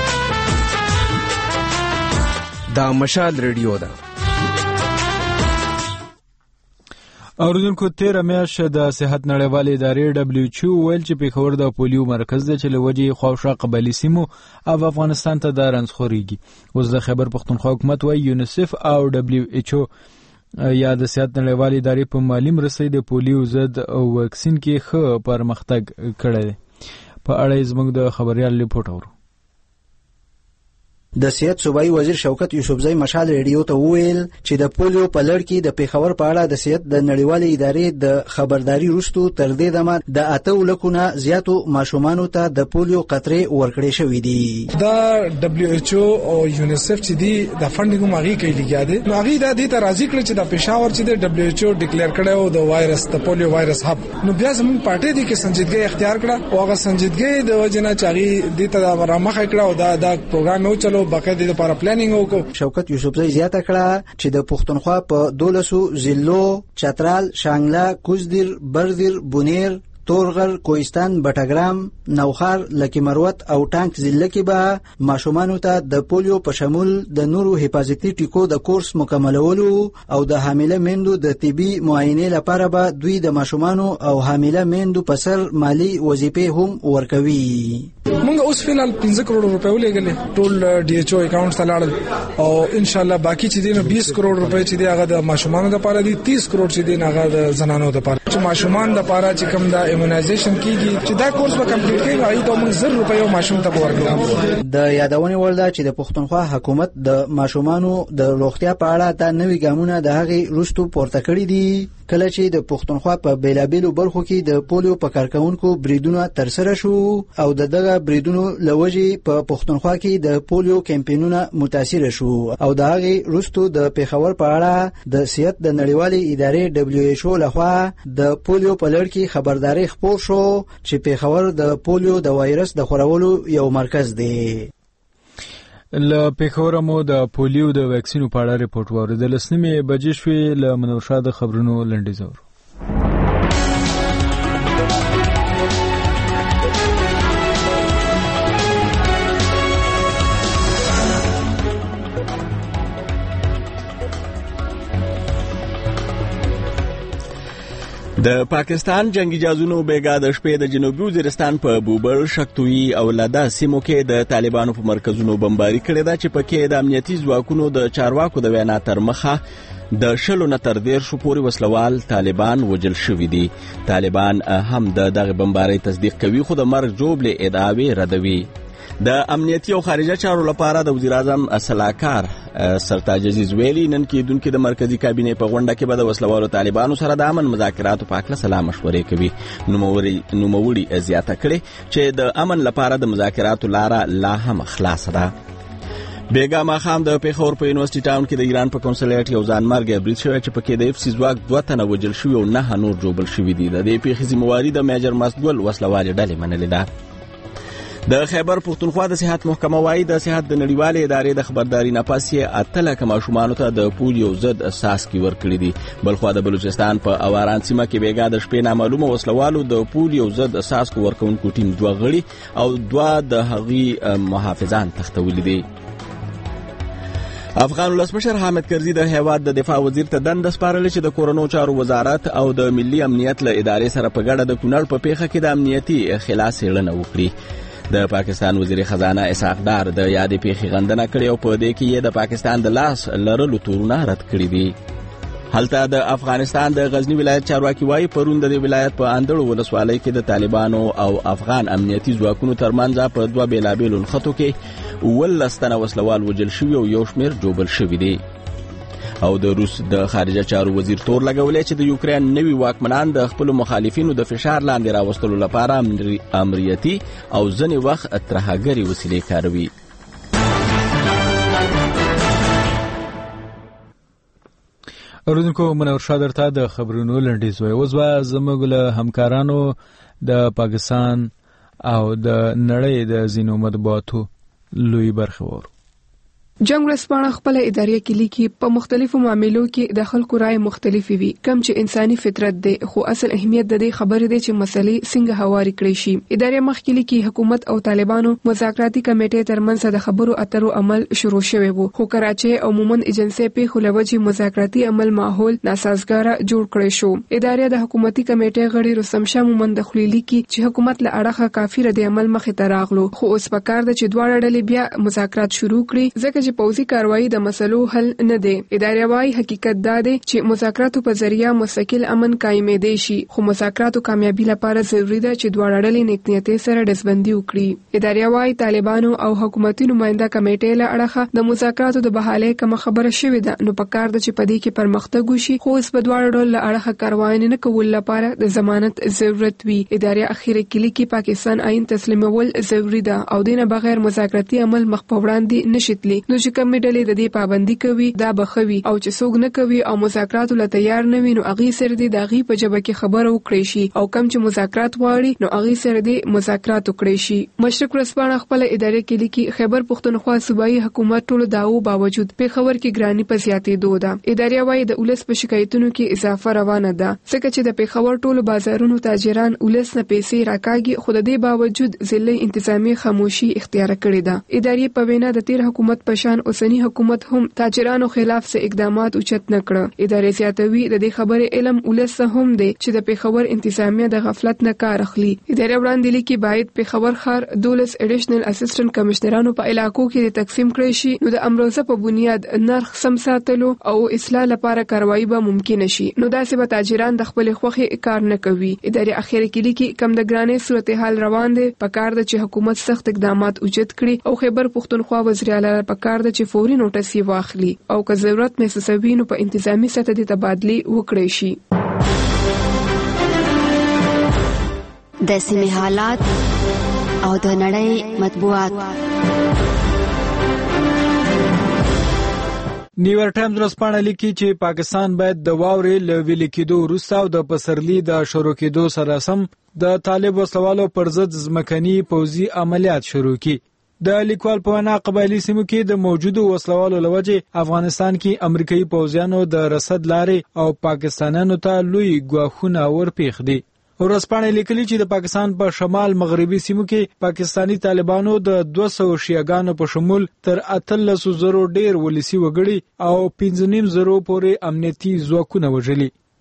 دا مشال ریډیو ده. اوریدونکو تیره میاشت د صحت نړیوالې ادارې دبلیو ایچ او ویل چې پېښور د پولیو مرکز دی چې له وجې خواوشا قبایلي سیمو او افغانستان ته دا رنځ خورېږي. اوس د خیبر پښتونخوا حکومت وایي یونیسف او دبلیو ایچ او یا د صحت نړیوالې ادارې په مالي مرستې د پولیو ضد واکسین کې ښه پرمختګ کړی دی. په اړه زموږ د خبریال رپورټ اورو. د صحت صوبایي وزیر شوکت یوسفزی مشال ریډیو ته وویل چې د پولیو په لړ کې د پېښور په اړه د صحت د نړیوالې ادارې د خبرداري وروسته تر دې دمه د اته لکو نه زیاتو ماشومانو ته د پولیو قطرې ورکړې شوې دي. دا دبلیو ایچ او او یونیسف چې دی د فنډینګ ماغي کوي لګیا دي نو هغه د دې ته راضي کړ چې د پېښور چې د دبلیو ایچ او ډیکلیئر کړي او د وایرس د پولیو وایرس هب نو بیا زموږ پارټي دي کې سنجیدګي اختیار کړه او هغه سنجیدګي د وجنه چاغي دې ته رامخ کړه او دا د پروګرام نو چلو باقاعده لپاره پلانینګ وکړو. شوکت یوسفزی زیاته کړه چې د پښتونخوا په دولسو ضلعو چترال، شانګله، کوزدیر، بردیر، بونیر، تورغر، کوهستان، بټګرام، نوخار، لکی مروت او ټانک ضلع کې به ماشومانو ته د پولیو په شمول د نورو حفاظتي ټیکو د کورس مکملولو او د حامله میندو د طبي معاینې لپاره به دوی د ماشومانو او حامله میندو په سر مالی وظیفې هم ورکوي. موږ اوس فلحال پنځه کروڑ روپۍ ولېږلې ټول ډي ایچ او اکاونټ ته لاړل او ان شاء الله باقي چې دي نو بیس کروڑ روپۍ چې دي هغه د ماشومانو لپاره دي، تیس کروڑ چې دي هغه د زنانو لپاره. چې ماشومان لپاره چې کوم د ایمونایزیشن کیږي چې دا کورس به کمپلیټ کړي هغه ته موږ زر روپۍ ماشوم ته ورکړو. د یادونه ول ده چې د پښتونخوا حکومت د ماشومانو د روغتیا په اړه د نوي ګامونه د هغې وروسته پورته کړي دي کله چې د پښتونخوا په بیلابیلو برخو کې د پولیو په کارکوونکو بریدونه ترسره شو او د دغه بریدونو لوجې په پښتونخوا کې د پولیو کمپینونه متاثر شو او د هغې وروسته د پېښور په اړه د صحت د نړیوالې ادارې دبلیو ایچ او لخوا د پولیو په لړ کې خبرداري خپور شو چې پېښور د پولیو د وایرس د خورولو یو مرکز دی. له پېښوره مو د پولیو د ویکسینو په اړه رپورټ واورېدل. لس نیمې بجې شوې. له منورشاه د خبرونو لنډیز اورو. د پاکستان جنگي جازونو بیګا د شپې د جنوبي وزیرستان په بوبر شکتوي او لدا سیمو کې د طالبانو په مرکزونو بمباري کړې ده چې پکې د امنیتي ځواکونو د چارواکو د وینا تر مخه د شلو نه تر دیرشو پورې وسلوال طالبان وجل شوي دي. طالبان هم د دغه بمبارۍ تصدیق کوي خو د مرګ جوړې ادعاوې ردوي. د امنیتي او خارجه چارو لپاره د وزیر اعظم سلاکار سرتاج عزیز ویلي نن کېدونکې د مرکزی کابینې په غونډه کې به د وسلوالو طالبانو سره د امن مذاکراتو په هکله سلا مشورې کوي. نوموړي زیاته کړې چې د امن لپاره د مذاکراتو لاره لا هم خلاصه ده. بیګا ماښام د پیښور په یونیورسيټي ټاون کې د ایران په کنسولیټ یو ځانمرګی برید شوی چې پکې د اف سی ځواک دوه تنه وژل شوي او نه نور ژوبل شوي دي. د دې پیښې ذمهواري د میجر مسدګل وسلوالې ډلې منلې ده. د خیبر پښتونخوا د صحت محکمه وايي د صحت د نړیوالې ادارې د خبرداري نه پس یې اته لکه ماشومانو ته د پولیو ضد څاڅکي ورکړي دي. بلخوا د بلوچستان په اواران سیمه کې بیګا د شپې نامعلومه وسلوالو د پولیو ضد څاڅکو ورکوونکو ټیم دوه غړي او دوه د هغوی محافظان تښتولي دي. افغان ولسمشر حامد کرزي د هیواد د دفاع وزیر ته دنده سپارلې چې د کورونو چارو وزارت او د ملي امنیت له ادارې سره په ګډه د کونړ په پیښه کې د امنیتي خلا څېړنه وکړي. د پاکستان وزیر خزانه اسحاق ډار د یادې پیښې غندنه کړې او په دې کې یې د پاکستان د لاس لرلو تورونه رد کړي دي. هلته د افغانستان د غزنی ولایت چارواکي وايي پرون د ولایت په اندړو ولسوالۍ کې د طالبانو او افغان امنیتي ځواکونو ترمنځ په دوه بیلابیلو نښتو کې ولس تنه وسلوال وژل شوي او یو شمېر جوبل شوي دي. او د روس د خارجه چارو وزیر تور لګولې چې د یوکرين نوي واکمنان د خپل مخالفینو د فشار لاندې راوستلو لپاره امنیتي او ځنې وخت ترهګري وسیلې کاروي. اوریدونکو منور شادر ته د خبرونو لنډیز وای اوس به زموږ له همکارانو د پاکستان او د نړۍ د ځینو مطبوعاتو لوی برخه وورو. جنگ ورځپاڼه خپل ادارې کې لیکي په مختلفو معاملو کې د خلکو رائے مختلفې وي کم چې انساني فطرت دی خو اصل اهمیت د دې خبرې دی چې مسلې څنګه هواري کړی شي. ادارې مخکې لیکي حکومت او طالبانو مذاکراتي کمیټې ترمنځ د خبرو اترو عمل شروع شوی وو خو کراچي او عموماً ایجنسي په خلوجي مذاکراتي عمل ماحول ناسازګار جوړ کړی شو. ادارې د حکومتي کمیټې غړي رستم شاه مومند خلیلی لیکي چې حکومت له اړخه کافي رد عمل مخې ته راغلو خو اوس پکار ده چې دواړه ډلې بیا مذاکرات شروع کړي ځکه پوزي کاروایی د مسلو حل نه دی. ادارې وايي حقیقت دا دی چې مذاکراتو په ذریعہ مستقل امن قائمې دی شي خو مذاکراتو کامیابی لپاره ضروری ده چې دواړه ډلې نیکنیتۍ سره دسبندي وکړي. ادارې وايي طالبانو او حکومتي نماینده کمیټې له اړخه د مذاکراتو د بحالۍ کوم خبره شوې ده نو پکار ده چې په دې کې پرمختګ وشي خو اوس په دواړو ډلو له اړخه کاروانی نه کول لپاره د ضمانت ضرورت وي. ادارې اخیری کې لیکي پاکستان آئین تسلیمول ضروری ده او دینه بغیر مذاکراتي عمل مخ په وړاندې نشیتلی نو چې کوم ډلې د دې پابندي کوي دا بخوي او چې څوک نه کوي او مذاکرات له تیار نه وي نو اغي سره دې د اغي په جبه کې خبره وکړي شي او کم چې مذاکرات غواړي نو اغي سره دې مذاکرات وکړي شي. مشرق ورځپاڼه خپل ادارې کې لیکي خیبر پښتونخوا صوبایي حکومت ټول داو باوجود په خبر کې ګرانی په زیاتېدو ده. ادارې وايي د ولس په شکایتونو کې اضافه روانه ده ځکه چې د پیښور ټول بازارونو تاجران ولس نه پیسې راکاږي خو د دې باوجود ضلعي انتظامی خاموشي اختیار کړې ده. ادارې په وینا د تیر حکومت په شان اوسنی حکومت هم تاجرانو خلاف څه اقدامات اوچت نکړه. ادارې زیاتوي د دې خبرې علم ولس هم دی چې د پیښور انتظامیه د غفلت نه کار اخلي. ادارې وړاندې لیکي باید پیښور ښار دولس اډیشنل اسسټنټ کمشنرانو په علاقو کې تقسیم کړي شي نو د امروزه په بنیاد نرخ سم ساتلو او اصلاح لپاره کاروایی به ممکن شي نو داسې به تاجران د خپل خوخي کار نه کوي. ادارې اخیری کې لیکي کم د ګرانې صورتحال روان دي پکار د چې حکومت سخت اقدامات اوچت کړي او خیبر پښتونخوا وزیر اعلی پکار د چې فوري نوټس واخلي او که ضرورت محسوسوي نو په انتظامی سطح د تبادله وکړي شي. د سیمې حالات او د نړۍ مطبوعات. نیویارک ټایمز ورځپاڼه لیکي چې پاکستان باید د واورې له ویلي کېدو وروسته او د پسرلي د شروع کېدو سره سم د طالب وسلوالو پر ضد ځمکني پوځي عملیات شروع کړي. د لیکوال په وینا قبایلی سیمو کې د موجودو وسلوالو لوجې افغانستان کې امریکایي پوځیانو د رسد لارې او پاکستانیانو ته لوی ګواښونه ورپېښ دي. ورځپاڼې لیکلي چې د پاکستان په شمال مغربي سیمو کې پاکستانی طالبانو د دوه سوه شیعاګانو په شمول تر اتلسو زرو ډیر ولسی وګړي او پنځه نیم زرو پورې امنیتي ځواکونه وژلي.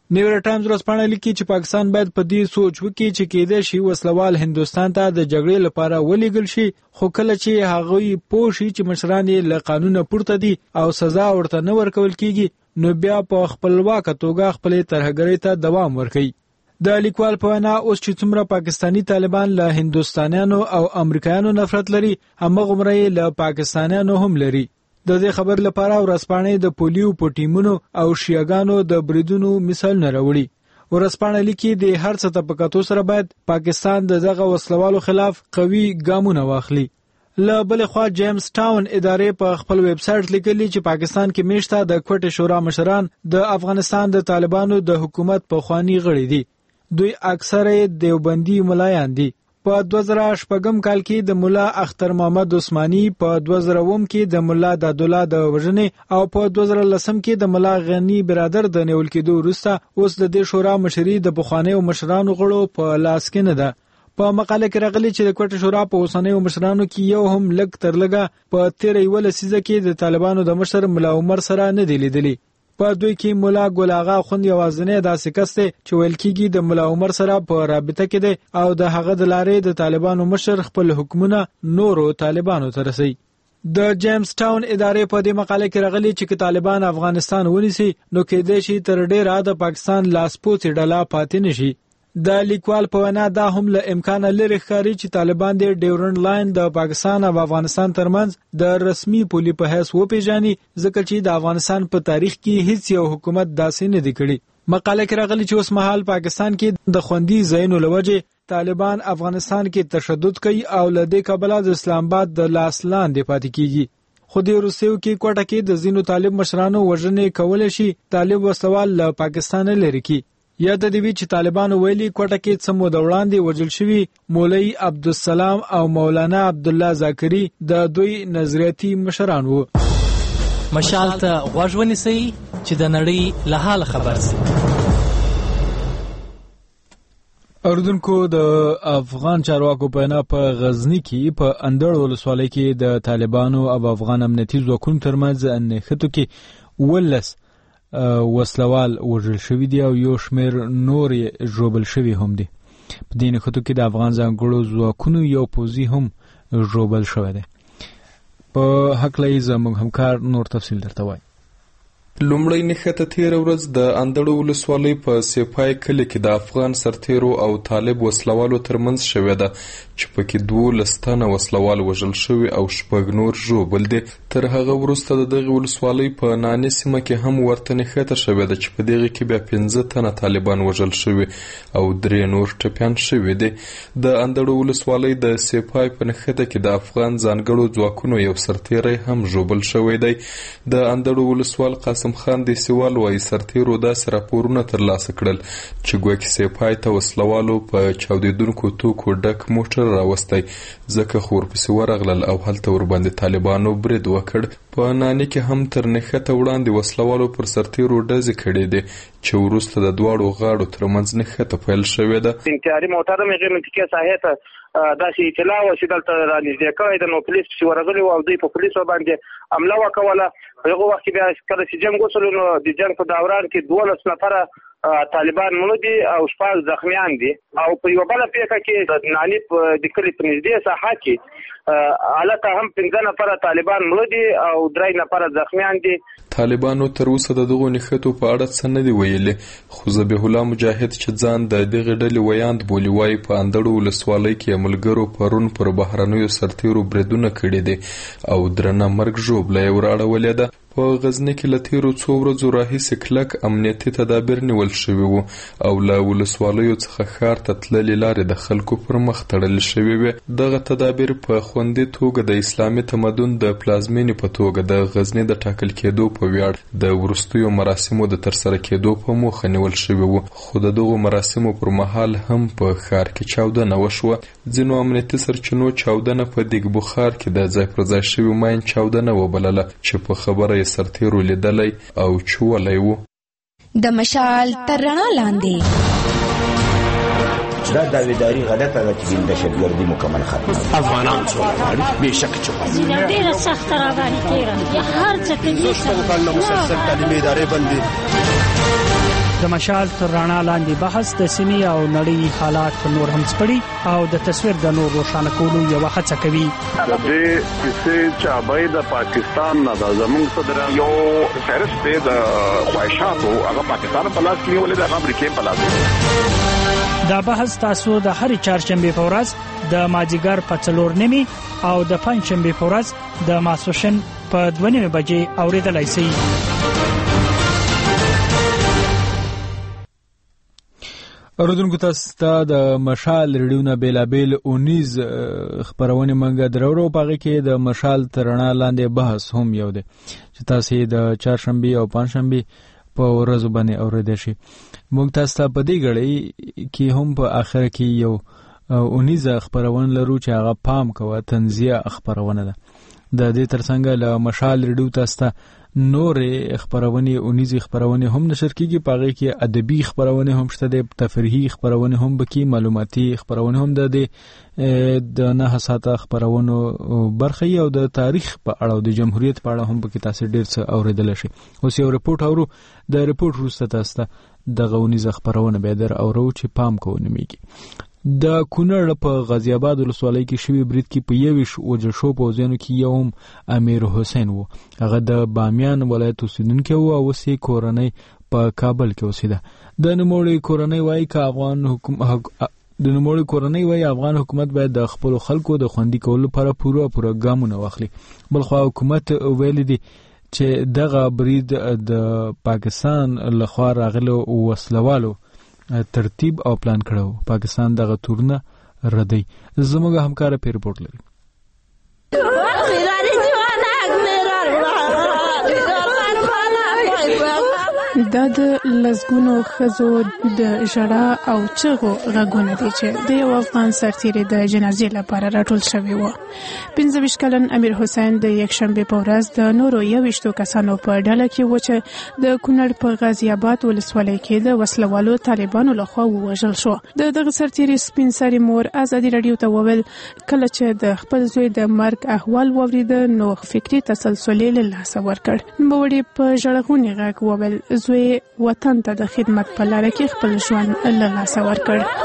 نیویارک ټایمز ورځپاڼه لیکي چې پاکستان باید په دې سوچ وکړي چې کېدای شي وسلوال هندوستان ته د جګړې لپاره ولېږل شي، خو کله چې هغوی پوه شي چې مشران یې له قانونه پورته دي او سزا ورته نه ورکول کېږي، نو بیا په خپلواکه توګه خپلې ترهګرۍ ته دوام ورکوي. د لیکوال په وینا اوس چې څومره پاکستانی طالبان له هندوستانیانو او امریکایانو نفرت لري، همغومره یې له پاکستانیانو هم لري. د دې خبر لپاره ورځپاڼې د پولیو په ټیمونو او شیعاګانو د بریدونو مثالونه راوړي. ورځپاڼه لیکي د هر څه ته په کتو سره باید پاکستان د دغه وسلوالو خلاف قوي ګامونه واخلي. له بل خوا جیمز ټاون ادارې په خپل ویب سایټ لیکلي چې پاکستان کې میشته د کوټې شورا مشران د افغانستان د طالبانو د حکومت په خواني غړي دي. دوی اکثره دیوبندي ملایان دي. په دوه زره شپږم کال کې د مولا اختر محمد عثماني، په دوه زره اووم کې د مولا دادالله د وژنې او په دوه زره لسم کې د مولا غنی برادر د نیول کېدو وروسته اوس د دې شورا مشري د پخوانیو مشرانو غړو په لاس کې نه ده. په مقاله کې راغلي چې د کوټې شورا په اوسنیو مشرانو کې یو هم لږ تر لږه په تیره یوه لسیزه کې د طالبانو د مشر ملا عمر سره نه دی لیدلی. په دوی کې مولا ګل آغا خوند یوازینی داسې کس دی چې ویل کېږي د مولا عمر سره په رابطه کې دی او د هغه د لارې د طالبانو مشر خپل حکمونه نورو طالبانو ته رسوي. د جیمز ټاون ادارې په دې مقاله کې راغلي چې طالبان افغانستان ونیسي نو کېدای شي تر ډیره د پاکستان لاسپوڅې ډله پاتې نشي. د لیکوال په وینا دا هم له امکانه لري ښکاري چې طالبان د ډیورنډ لاین د پاکستان او افغانستان ترمنځ د رسمي پولي په حیث وپیژني، ځکه چې د افغانستان په تاریخ کې هیڅ یو حکومت داسې نه دی کړی. مقاله کې راغلي چې اوس مهال پاکستان کې د خوندي ځایونو لوجه طالبان افغانستان کې تشدد کوي او له دې کبله د اسلام آباد د لاس لاندې پاتې کیږي. خو د روسیو کې کوټه کې د ځینو طالب مشرانو وژنې کولای شي طالب وسوال له پاکستان لري کی. یا د دې چې طالبانو ویلي کوټه کې څه موده وړاندې وژل شوي مولوي عبدالسلام او مولانا عبدالله زاکري د دوی نظریاتي مشران وو. مشال ته غوږ ونیسئ چې د نړۍ له حاله خبر سئ. اوریدونکو، د افغان چارواکو په وینا په غزني کې په اندړ ولسوالۍ کې د طالبانو او افغان امنیتي ځواکونو ترمنځ نښتو کې ولس وسلوال وژل شوي دي او یو شمېر نور یې ژوبل شوي هم دي. په دې نښتو کې د افغان ځانګړو ځواکونو یو پوځي هم ژوبل شوی دی. په هکله یې زموږ همکار نور تفصیل درته وایي. لومړی نښته تیره ورځ د اندړو ولسوالۍ په سیپای کلي کې د افغان سرتیرو او طالب وسلوالو ترمنځ شوې ده چې پکې دولس تنه وسلوال وژل شوي او شپږ نور ژوبل دي. تر هغه وروسته د دغې ولسوالۍ په نانې سیمه کې هم ورته نښته شوې ده چې په دغې کې بیا پنځه تنه طالبان وژل شوي او درې نور ټپیان شوي دي. د اندړو ولسوالۍ د سیپای په نښته کې د افغان ځانګړو ځواکونو یو سرتیری هم ژوبل شوی دی. د اندړو ولسوال قاسم خان د سیوال وایي سرتیرو داسې راپورونه ترلاسه کړل چې ګواکې سیپای ته وسلوالو په چاودېدونکو توکو ډک موټر راوستی، ځکه خو ورپسې ورغلل او هلته ورباندې طالبانو برید وکړ. په نانې کې هم تر نښته وړاندې وسلوالو پر سرتیرو ډزې کړې دي چې وروسته د دواړو غاړو ترمنځ نښته پیل شوې ده. انتحاري موټر مې غیر منطقي ساحې ته داسې اطلاع وه چې دلته رانږدې کړی ده، نو پولیس پسې ورغلي وو او دوی په پولیسو باندې حمله وکوله. په هغه وخت کې بیا کله چې جنګ وشولو نو د جنګ په دوران کې دولس نفره طالبان مړه دي او شپږ زخمیان دي. او په یوه بله پیښه کې د ناني د کلي په نږدې ساحه کې هلته هم پنځه نفره طالبان مړه دي او درې نفره زخمیان دي. طالبانو تر اوسه د دغو نښتو په اړه څه نه دي ویلي، خو ذبیح الله مجاهد چې ځان د دغې ډلې ویاند بولي وایي په اندړو ولسوالۍ کې ملګرو پرون پر بهرنیو سرتیرو بریدونه کړي دي او درنه مرګ ژوبله یې ور اړولې ده. په غزني کې له تیرو څو ورځو راهیسې کلک امنیتي تدابیر نیول شوي وو او له ولسوالیو څخه ښار ته تللې لارې د خلکو پر مخ تړل شوي وې. دغه تدابیر په خوندي توګه د اسلامي تمدن د پلازمینې په توګه د غزني د ټاکل کېدو په ویاړ د وروستیو مراسمو د ترسره کېدو په موخه نیول شوي وو. خو د دغو مراسمو پر مهال هم په ښار کې چاودنه وشوه. ځینو امنیتي سرچینو چاودنه په دیګ بخار کې د ځای پر ځای شوي ماین چاودنه وبلله چې په خبره سرتیرو لیدلی او چولی وو. د مشال تر رڼا لاندې دا داویداری غلطه ده چې د دهشتګردي مکمل ختمه افغانان سوله غواړي بېشکه چې غواړي ډېره سخته راباندې تېره یا هر څه کوي شپږ کلونه مسلسل تعلیمي ادارې بندې د مشال تر رڼا لاندې بحث د سیمې او نړۍ حالات نور هم سپړي او د تصویر د نور روښانه کولو یو هڅه کوي. د دې چې چابای د پاکستان نه د زموږ صدر یو فهرست دی د خواهشاتو هغه پاکستان په لاس کې ولې د امریکا په لاس کې. دا بحث تاسو د هر چهارشنبه په ورځ د ماجیګر په څلور نیمه او د پنځشنبه په ورځ د ماسوشن په دوه نیمه بجې اوریدلای شئ. اوردونکو تاسو ته د مشال ریډیو نه بیلابیل اونیز خبرونه منګه درورو پاږي کې د مشال ترنا لاندې بحث هم یو دی چې تاسو د چهارشنبه او پنځشنبه په ورځو باندې اوریدئ شي. موږ تاسو ته په دې غړي کې هم په اخر کې یو اونیز خبرونه لرو چې هغه پام کوه تنزیه خبرونه ده. د دې ترڅنګ له مشال ریډیو تاسو ته نورې خبرونه اونیزي خبرونه هم نشر کیږي. پاږي کې ادبي خبرونه هم شته دي، تفریحي خبرونه هم بکی، معلوماتي خبرونه هم ده دي، د نه حساسه خبرونه برخه او د تاریخ په اړه او د جمهوریت په اړه هم بکی تاسو ډیر څه اوریدل شي. اوس یو رپورټ اورو. د رپورټ وروسته تاسو ته د غونیزه خبرونه به در اورو چې پام کوو نمیږي. د کونړ په غازی آباد ولسوالۍ کې شوی برید کې په یوش وجه شو په ځینو کې یوم امیر حسین وو. هغه د بامیان ولایت اوسیدونکی وو او وسی کورنۍ په کابل کې اوسیده. د نوموړي کورنۍ وایي چې افغان حکومت د نوموړي کورنۍ وایي افغان حکومت باید د خپل خلکو د خوندي کولو لپاره پوره پوره ګامونه واخلي. بلخو حکومت ویل دي چې دغه برید د پاکستان لخوا راغلو وسلوالو ترتیب او پلان کړو. پاکستان دغه تورنه ردی. زموږ همکار په رپورټ لري. دا د لزګونو خزو د ژړا او چغو غږونه دي چې د یو افغان سرتیري د جنازې لپاره راټول شوی و. پنځه ویشت کلن امیر حسین د یکشنبه په ورځ د نورو یویشتو کسانو په ډله کې و چې د کونړ په غازی آباد ولسوالۍ کې د وسلوالو طالبانو لخوا ووژل شو. د دغه سرتیري سپین سري مور ازادي رادیو ته وویل کله چې د خپل زوی د مرګ احوال واورید نو فکری تسلسل له لاسه ورکړ. نوموړي په ژړغوني غږ وویل زوی وطن ته د خدمت په لاره کې خپل ژوند له لاسه ورکړ.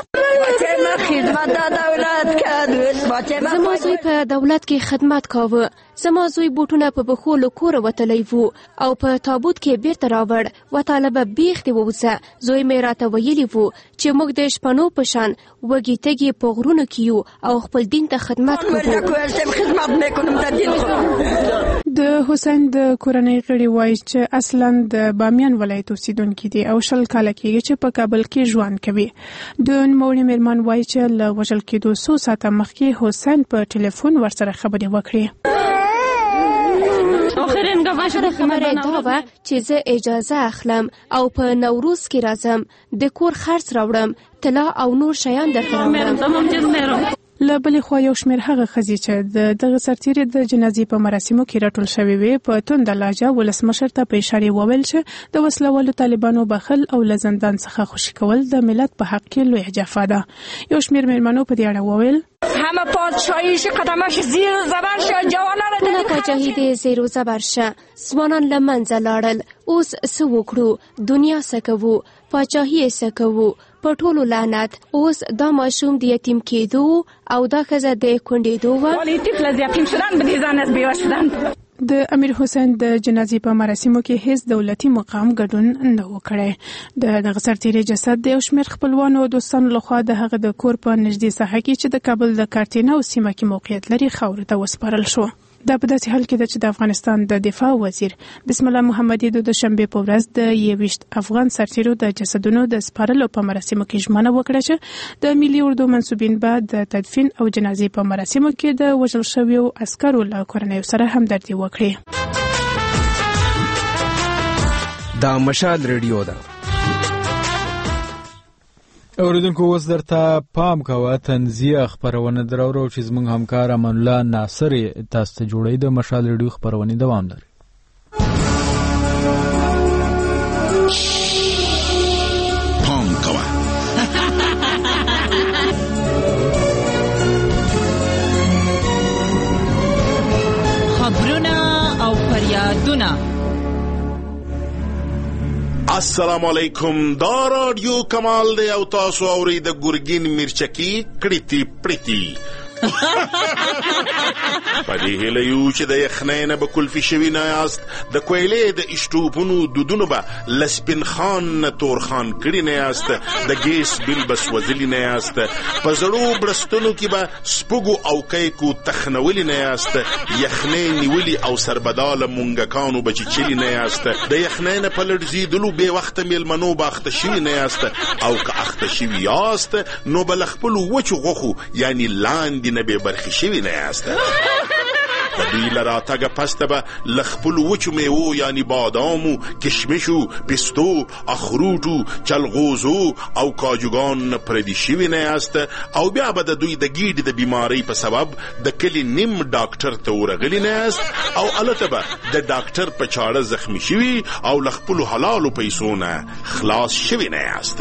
زما زوی په دولت کې خدمت کاوه. زما زوی بوټونه په بخو له کوره وتلی وو او په تابوت کې بیرته راوړ. وطالبه بیخ دې ووځه. زوی مې راته ویلي وو چې موږ د شپنو په شان وږي تږي په غرونو کې یو او خپل دین ته خدمت کوو. د حسین د کورنۍ غړي وایي چې اصلا د بامیان ولایت اوسیدونکي دي او شل کاله کېږي چې په کابل کې ژوند کوي. د نوموړي میرمن وایي چې له وژل کېدو څو ساعته مخکې حسین په ټلیفون ورسره خبرې وکړې. آخر خبره دا وه چې زه اجازه اخلم او په نوروز کې راځم، د کور خرڅ راوړم، طلا او نور شیان درته راوړم. له بلې خوا یو شمېر هغه ښځې چې د دغه سرتیري د جنازې په مراسمو کې راټول شوې وې په تونده لهجه ولسمشر ته په اشارې وویل چې د وسلوالو طالبانو بخل او له زندان څخه خوشي کول د ملت په حق کې لویه جفا ده. یو شمېر مېرمنو په دې اړه وویل همه پادشاهیش قدمش زیر و زبر شه، جوانان ټوله پاچاهي دې زیر و زبر شه، ځوانان له منځه لاړل. اوس څه وکړو؟ دنیا څه کوو؟ پاچاهي یې څه کوو؟ په ټولو لعنت. اوس دا ماشوم د یتیم کېدو او دا ښځه د کونډېدو وه. د امیر حسین د جنازې په مراسمو کې هیڅ دولتي مقام ګډون نه و کړی. د دغه سرتیري جسد د یو شمېر خپلوانو او دوستانو لخوا د هغه د کور په نږدې ساحه کې چې د کابل د کارتینو سیمه کې موقعیت لري خاورو ته وسپارل شو. دا په داسې حال کې ده چې د افغانستان د دفاع وزیر بسم الله محمدي د دوشنبې په ورځ د یویشت افغان سرتیرو د جسدونو د سپارلو په مراسمو کې ژمنه وکړه چې د ملي اردو منسوبین به د تدفین او جنازې په مراسمو کې د وژل شویو عسکرو له کورنیو سره همدردي وکړي. دا مشال ریډیو ده. اوریدونکو اوس درته پام کوه تنزیه خبرونه درورو چې زموږ همکار امان الله ناصر تاسو ته جوړی د مشال ریډیو خبرونه دوام لري. پام کوه خبرونه او فریادونه السلام علیکم. دا رادیو کمال دی او تاسو اورئ د ګرګین میرچکي کړیتي پړیتي. په دې هیله یو چې د یخنۍ نه به کلفي شوي نه یاست، د کویلې د اشټوپونو دودونو به له سپین خان نه تورخان کړي نه یاست، د ګیس بل به سوځلي نه یاست، په زړو بړستنو کې به سپږو او کیکو تخنولي نه یاست، یخنۍ نیولي او سربداله مونګکانو به چیچلي نه یاست، د یخنۍ نه په لړزېدلو بې وخته میلمنو به اخته شوي نه یاست، او که اخته شوي یاست نو به له خپلو وچو غوښو یعنې لاندې نه بې برخې شوي نه یاست. د دوی له راتګه پسته به له خپلو وچو میوو یعنې بادامو، کشمشو، پستو، اخروټو، چلغوزو او کاجوګان نه پردي شوي نه یاست، او بیا به د دوی د ګیډې د بیمارۍ په سبب د کلي نیم ډاکټر ته ورغلي نه یاست، او هلته به د ډاکټر په چاړه زخمي شوي او له خپلو حلالو پیسو نه خلاص شوي نه یاست.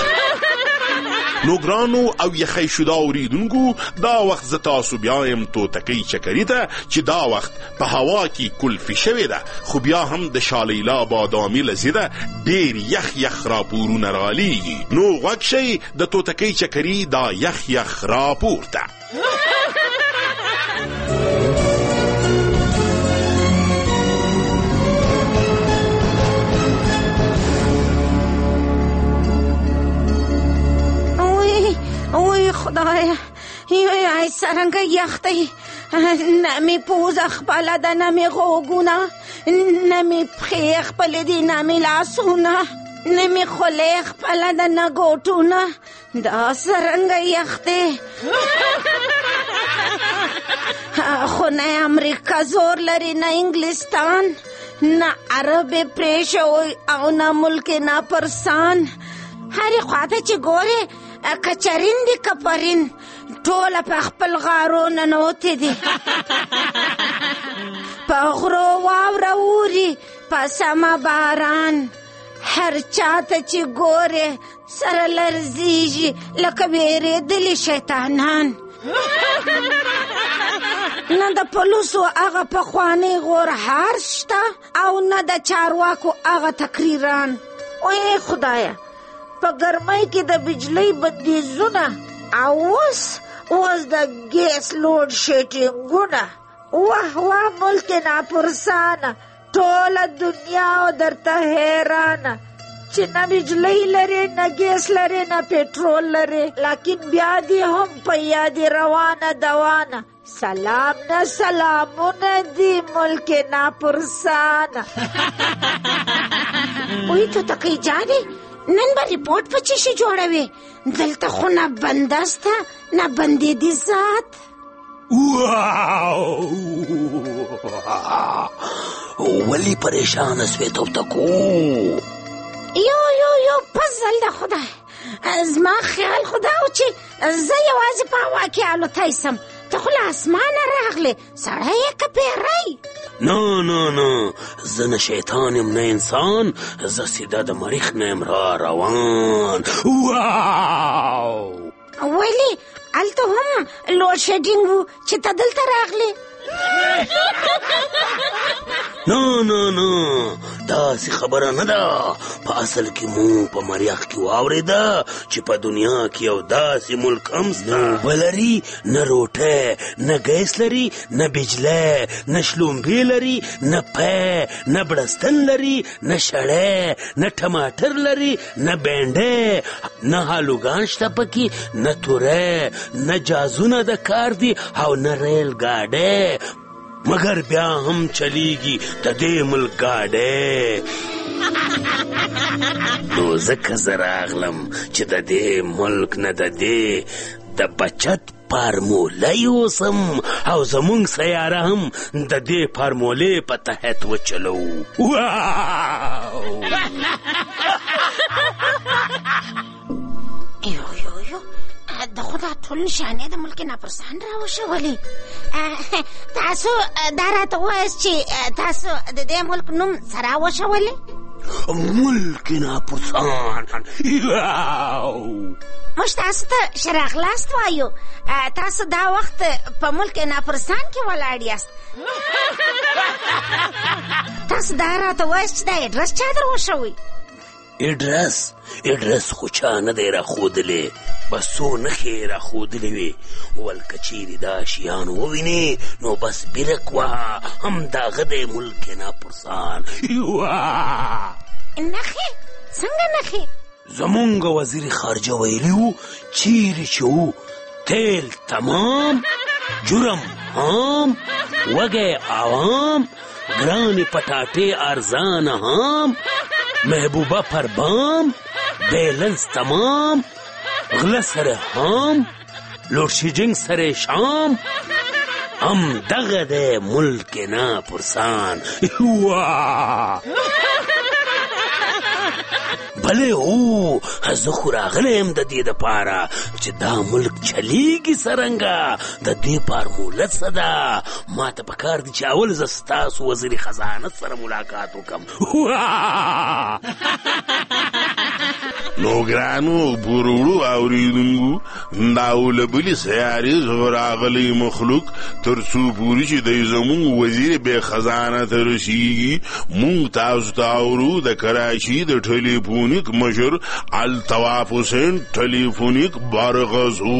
نو ګرانو او یخی شوده اوریدونکو، دا وخت زه تاسو بیا یم توتکۍ چکري ته چې دا وخت په هوا کې کلفي شوې ده، خو بیا هم د شالیلا بادامي له ضده ډېر یخ یخ راپورونه رالیږي. نو غوږ شئ د توتکۍ چکري دا یخ یخ راپور ته. اوی خدایا، یای سرنګ یخ دی، نه مې پوزه خپله ده، نه مې غوږونه، نه مې پښې خپلې دي، نه مې لاسونه، نه مې خولې خپله ده، نه ګوټونه. دا سرنګ یخ دی. خو نه امریکا زور لري، نه انګلستان، نه عرب پریشوی او نه ملک نه پرسان. هرې خواته چې ګورې کچرین دی کپرین، ټوله په خپل غارو ننوتې دي. په غرو واوره اوري، په سمه باران، هر چاته چې ګورې سره لرزیږي لکه ویرېدلي شیطانان. نه د پولیسو هغه پخوانی غورهار شته او نه د چارواکو هغه تقریران. وای خدایه، په ګرمۍ کې د بجلۍ بندیزونه او اوس اوس د ګیس لوډ شیډینګونه. واه واه ملک ناپرسانه، ټوله دنیا درته حیرانه چې نه بجلۍ لري، نه ګیس لري، نه پټرول لري، لیکن بیا دې هم په یادې روانه دوانه. سلام نه سلامونه دي ملک ناپرسانه. وی توتکۍ جانې، نن به ریپورټ په چی شي جوړوي؟ دلته خو نه بندسته نه بندې دي ذات. ولی پریشان سوی توتکو؟ یو یو یو پزل ده خدای. زما خیال خدا و چې زه یوازې په هوا کې الوتی سم، ته خو له اسمانه راغلې، سړی یې که پیری؟ نه نه نه، زه نه شیطان یم نه انسان، زه سیده د مریخ نه یم را روان. واو! ولې هلته هم لوډ شیډینګ و چې ته دلته راغلې؟ نه نه نه، داسې خبره نه ده. په اصل کې مو په مریخ کې واورېده چې په دنیا کې یو داسې ملک هم شته، نه اوبه لري، نه روټۍ، نه ګیس لري، نه بجلی، نه شلومبې لري، نه پی، نه بړستن لري، نه شړی، نه ټماټر لري، نه بینډۍ، نه هالوګان شته پکې، نه توری، نه جازونه د کار دي او نه ریل ګاډی، مگر بیا هم چلیږي د دې ملک ګاډی. نو ځکه زه راغلم چې د دې ملک نه د دې د بچت فارموله یوسم او زمونږ سیاره هم د دې فارمولې په تحت وچلو. واو! یو یو یو، د خدا ټول نشانې د ملک ناپرسان راوښولې. تاسو دا راته ووایاست چې تاسو د دې ملک نوم څه راوښولې؟ ملک ناپرسان. موږ تاسو ته ښه راغلاست وایو. تاسو دا وخت په ملک ناپرسان کې ولاړ یاست. تاسو دا راته وایاست چې دا اډرس چا در وښوی؟ اډرس اډرس خو چا نه دی راښودلی، بس څو نښې راښودلې وې. ول که چیرې دا شیان ووینې نو بس بیرک وهه، همدغه دی ملک ناپرسان. نښې؟ څنګه نښې؟ زمونږ وزیر خارجه ویلي وو چیرې چې وو تیل تمام، جرم هم، وږی عوام، ګرانې پټاټې ارزانه هم، محبوبه پر بام، بیلنس تمام، غله سره هم، لوډ شیډینګ سره شام، هم دغه دی ملک ناپرسان. بلې هو زه خو راغلی یم د دې دپاره چې دا ملک چلیږي څرنګه، د دې فارموله څه ده. ما ته پکار دي چې اول زه ستاسو وزیر خزانه سره ملاقات وکړم. نو ګرانو بوروړو اورېدونکو، دا له بلې سیارې څخه راغلی مخلوق تر څو پورې چې دی زموږ وزیر بې خزانه ته رسېږي، موږ تاسو ته اورو د کراچي د ټلیفونیک مشر الطواف حسین ټلیفونیک برغزو.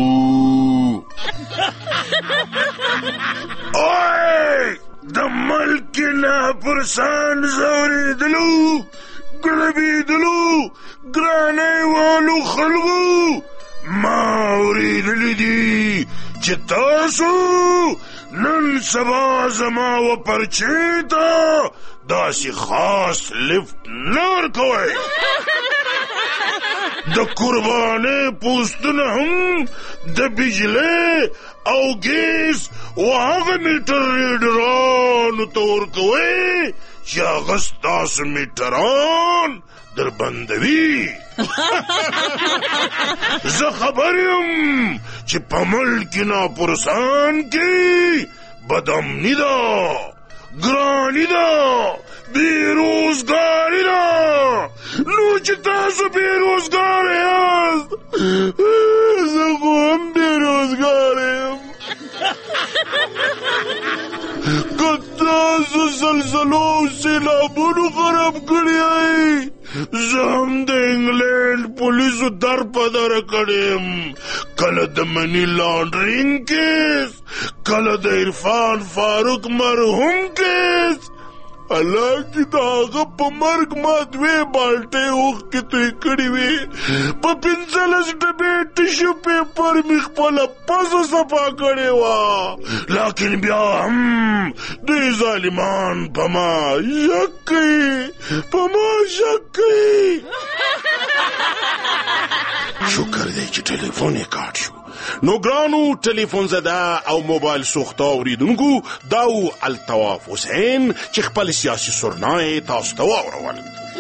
اوئ د ملک ناپرسان زورېدلو، ګړبېدلو، ګرانۍ والو خلکو، ما اورېدلی دي چې تاسو نن سبا زما و پرچې ته داسې خاص لفټ نه ورکوئ. د قربانۍ پوسټونه هم د بجلۍ او ګیس و هغه میټر ریډرانو ته ورکوئ چې هغه ستاسو میټران در بندوي. زه خبر یم چې په ملک ناپرسان کې بدامني ده، ګراني ده، بېروزګاري ده. نو چې تاسو بېروزګاره یاست، زه خو هم بېروزګاره یم. که تاسو زلزلو او سیلابونو خراب کړي یئ، زه هم د انګلینډ پولیسو در په دره کړی یم. کله د منی لانډرینګ کیس، کله د عرفان فاروق مرحوم کیس. حالانکې د هغه په مرګ ما دوې بالټۍ اوښکې توی کړې وې، په پنځلس ډبې ټیشو پیپر مې خپله پزه صفا کړې وه، لاکن بیا هم دوی ظالمان په ما شک کوي، په ما شک کوي. شکر دی چې ټلیفون یې کاټ شو. نو ګرانو ټلیفون زده او موبایل سوخته اوریدونکو، دا و الطواف حسین چې خپل سیاسي سرنای تاسو ته واورول.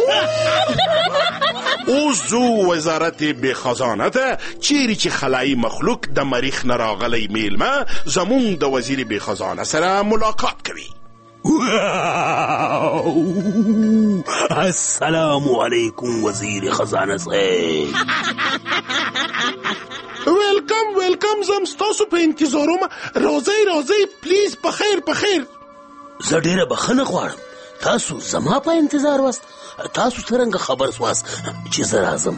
اوس ځو وزارت بې خزانه ته، چیرې چې خلایي مخلوق د مریخ نه راغلی میلمه زمونږ د وزیر بې خزانه سره ملاقات کوي. السلام علیکم وزیر خزانه صاحب. ویلکم ویلکم، زم ستاسو په انتظاروم. راځئ راځئ پلیز، په خیر په خیر. زه ډېره بخښنه غواړم، تاسو زما په انتظار واست. تاسو څرنګه خبر سواست چې زه راځم؟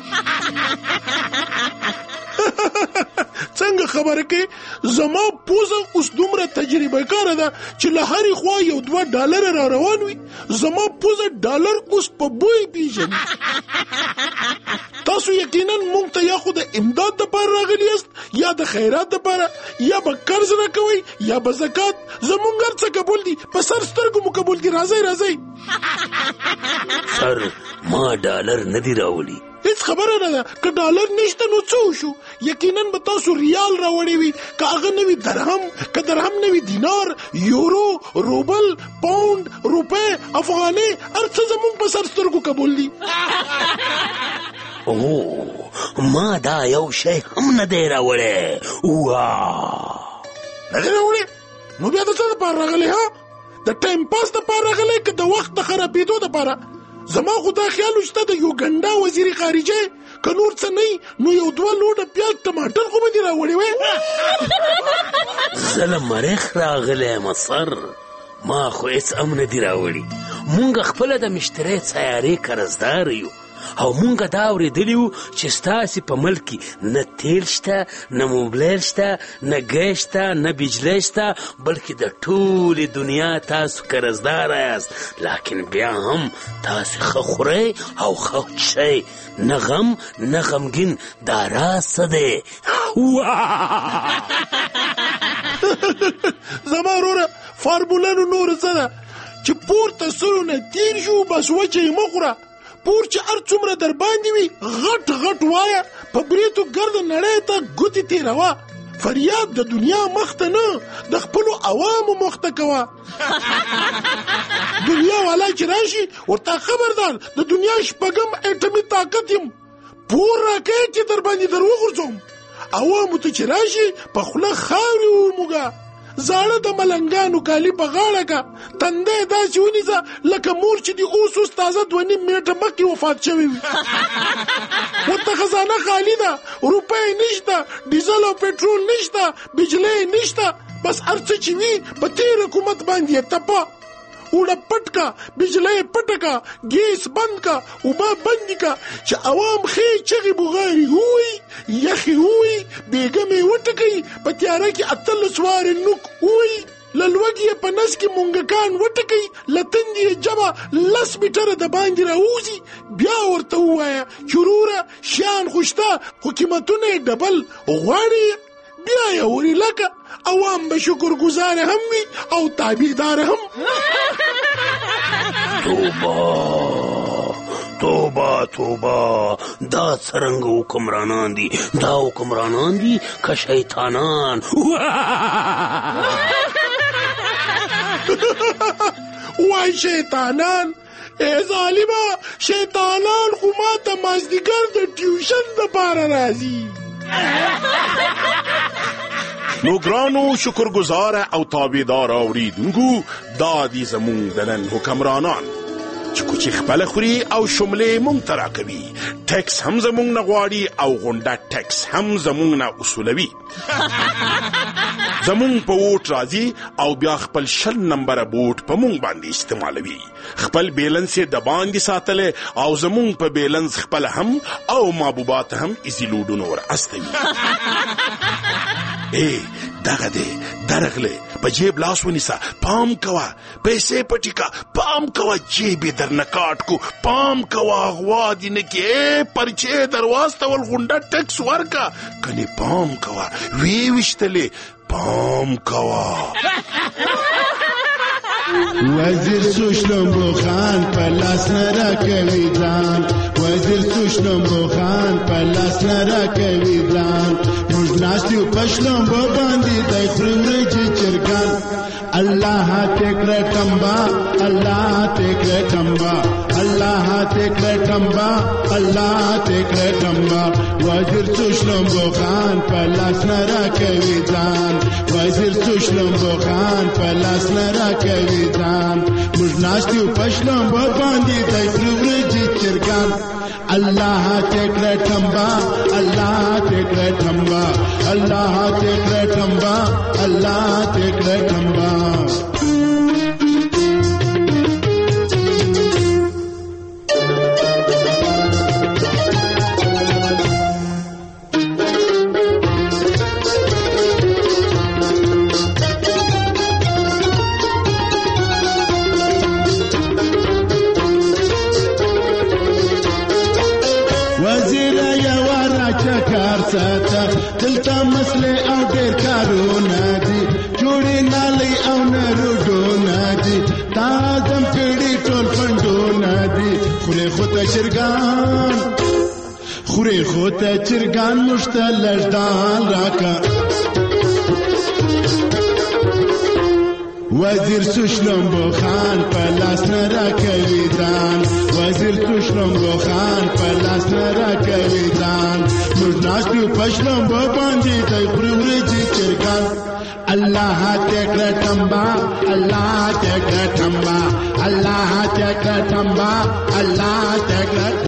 څنګه خبره کې؟ زما پوزه اوس دومره تجربه کاره ده چې له هرې خوا یو دوه ډالره را روان وي. زما پوزه ډالر اوس په بوی پیژني. تاسو یقینا مونږ ته یا خو د امداد دپاره راغلي یاست، یا د خیرات دپاره، یا به قرض راکوئ، یا به زکات. زمونږ هر څه قبول دي، په سر سترګو مو قبول دي. راځئ راځئ. سر ما ډالر نه دي راوړي. هیڅ خبره نه ده، که ډالر نشته نو څه وشو؟ یقینا به تاسو ریال راوړی وي، که هغه نه وي درهم، که درهم نه وي دینار، یورو، روبل، پاونډ، روپۍ، افغانۍ، هر څه زمونږ په سر سترګو قبول دي. او ما دا یو شی هم نه دی راوړی. واه، نه دی راوړی؟ نو بیا د څه دپاره راغلی؟ ها، د ټایم پاس دپاره راغلی که د وخت د خرابېدو دپاره؟ زما خو دا خیال وشته د یوګنډا وزیر خارجه که نور څه نه نو یو دوه لوډه پیاز ټماټر خو به دې راوړی وی. زه له مریخ راغلی یم سر، ما خو هېڅ هم نه دي راوړي. مونږ خپله د مشترۍ سیارې قرضدار یو. او مونږ دا اورېدلي وو چې ستاسې په ملک کې نه تیل شته، نه موبایل شته، نه ګیس شته، نه بجلی شته، بلکې د ټولې دنیا تاسو قرضداره یاست، لکن بیا هم تاسې ښه خورئ او ښه څښئ، نه غم نه غمګین. دا راز څه دی؟ زما وروره فارموله نو نوره څه ده چې پورته سلو نه تیر شو بس وچه یې مه خوره. پور چې هر څومره در باندې وي غټ غټ وایه، په بریتو ګرده نړۍ ته ګوتې تېروه. فریاد د دنیا مخته نه، د خپلو عوامو مخته کوه. دنیا والا چې راشي ورته خبردار د دنیا شپږم اټمي طاقت یم، پور راکوې چې در باندې در وغورځوم. عوامو ته چې راشي په خوله خاورې وموږه، زاړه د ملنګانو کالي په غاړه کا، تندی داسې ونیسه لکه مور چې د اوس اوس تازه دوه نیم میټه مخکې وفات شوی وي. ورته خزانه خالي ده، روپۍ نشته، ډیزل او پټرول نشته، بجلی نشته، بس هر څه چې وي په تېر حکومت باندې یې تپه. اوړه پټ کا، بجلی پټه کا، ګیس بند کا، اوبه بندې کا، چې عوام ښې چغې بغارې ووایي، یخې ووایي، بیګمې وټکوي، په تیاره کې اتلس وارې نوک ووایي، له لوږې یې په نس کې مونګکان وټکوي، له تندې یې جبه لس میټره د باندې راوځي. بیا ورته ووایه چې وروره شیان خو شته، خو قیمتونه یې ډبل غواړي. بیا یې وري لکه عوام به شکر گزار هم وي او تابعدار هم. توبه توبه توبه، دا څرنګه حکمرانان دي؟ دا حکمرانان دي که شیطانان؟ وای شیطانان؟ ای ظالمه، شیطانان خو ما ته مازدیګر د ټیوشن دپاره راځي. نو ګرانو شکرګزاره او تابعدار اوریدونکو، دا دي زمونږ د نن حکمرانان چې کوچې خپله خوري او شملې مونږ ته راکوي، ټیکس هم زمونږ نه غواړي او غونډه ټیکس هم زمونږ نه اصولوي. زمونږ په ووټ راځي او بیا خپل شل نمبره بوټ په مونږ باندې استعمالوي، خپل بیلنس یې د باندې ساتلی او زمونږ په بیلنس خپل هم او محبوبات هم ایزي لوډونه ور استوي. ای دغه دی درغله، په جیب لاس ونیسه، پام کوه، پیسې پټې که، پام کوه جیب یې در نه کاټ کو، پام کوه غوا دې نه کې، ای پرچې در واستول غونډه ټکس ورکه، کنې پام کوه ویې ویشتلې، پام کوه. وزیر سوشلمبو خان په لاس نه راکوي ځان، وزیر سوشلمبو خان په لاس نه راکوي ځان، موږ ناست یو په شلمبو باندې دی خوري ورجې چرګان. الله ته کړه ټمبا، الله ته کړه ټمبا، الله ته کړه ټمبا، الله ته کړه ټمبا. وزیر سوشلمبو خان په لاس نه راکوي ځان، وزیر سوشلمبو خان په لاس نه راکوي ځان، موږ ناست یو په شلمبو باندې دی خوري ورجې چرګان. الله ته کړه ټمبا، الله ته کړه ټمبا، الله ته کړه ټمبا، الله ته کړه ټمبا. دلته مسله او ډېر کارونه دي، جوړې نالۍ او نروډونه دي، تا زم کړي ټول فنډونه دي. خورې خو ته چرګان، خورې خو ته چرګان، موږ ته لږ دال راکه. وزیر سوشلمبو خان په لاس نه راکوي ځان، وزیر سوشلمبو خان په لاس نه راکوي ځان، موږ ناست یو په شلمبو باندې دی خوري ورجې چرګان. الله ته کړه ټمبا، الله ته کړه ټمبا، الله ته کړه ټمبا، الله ته کړه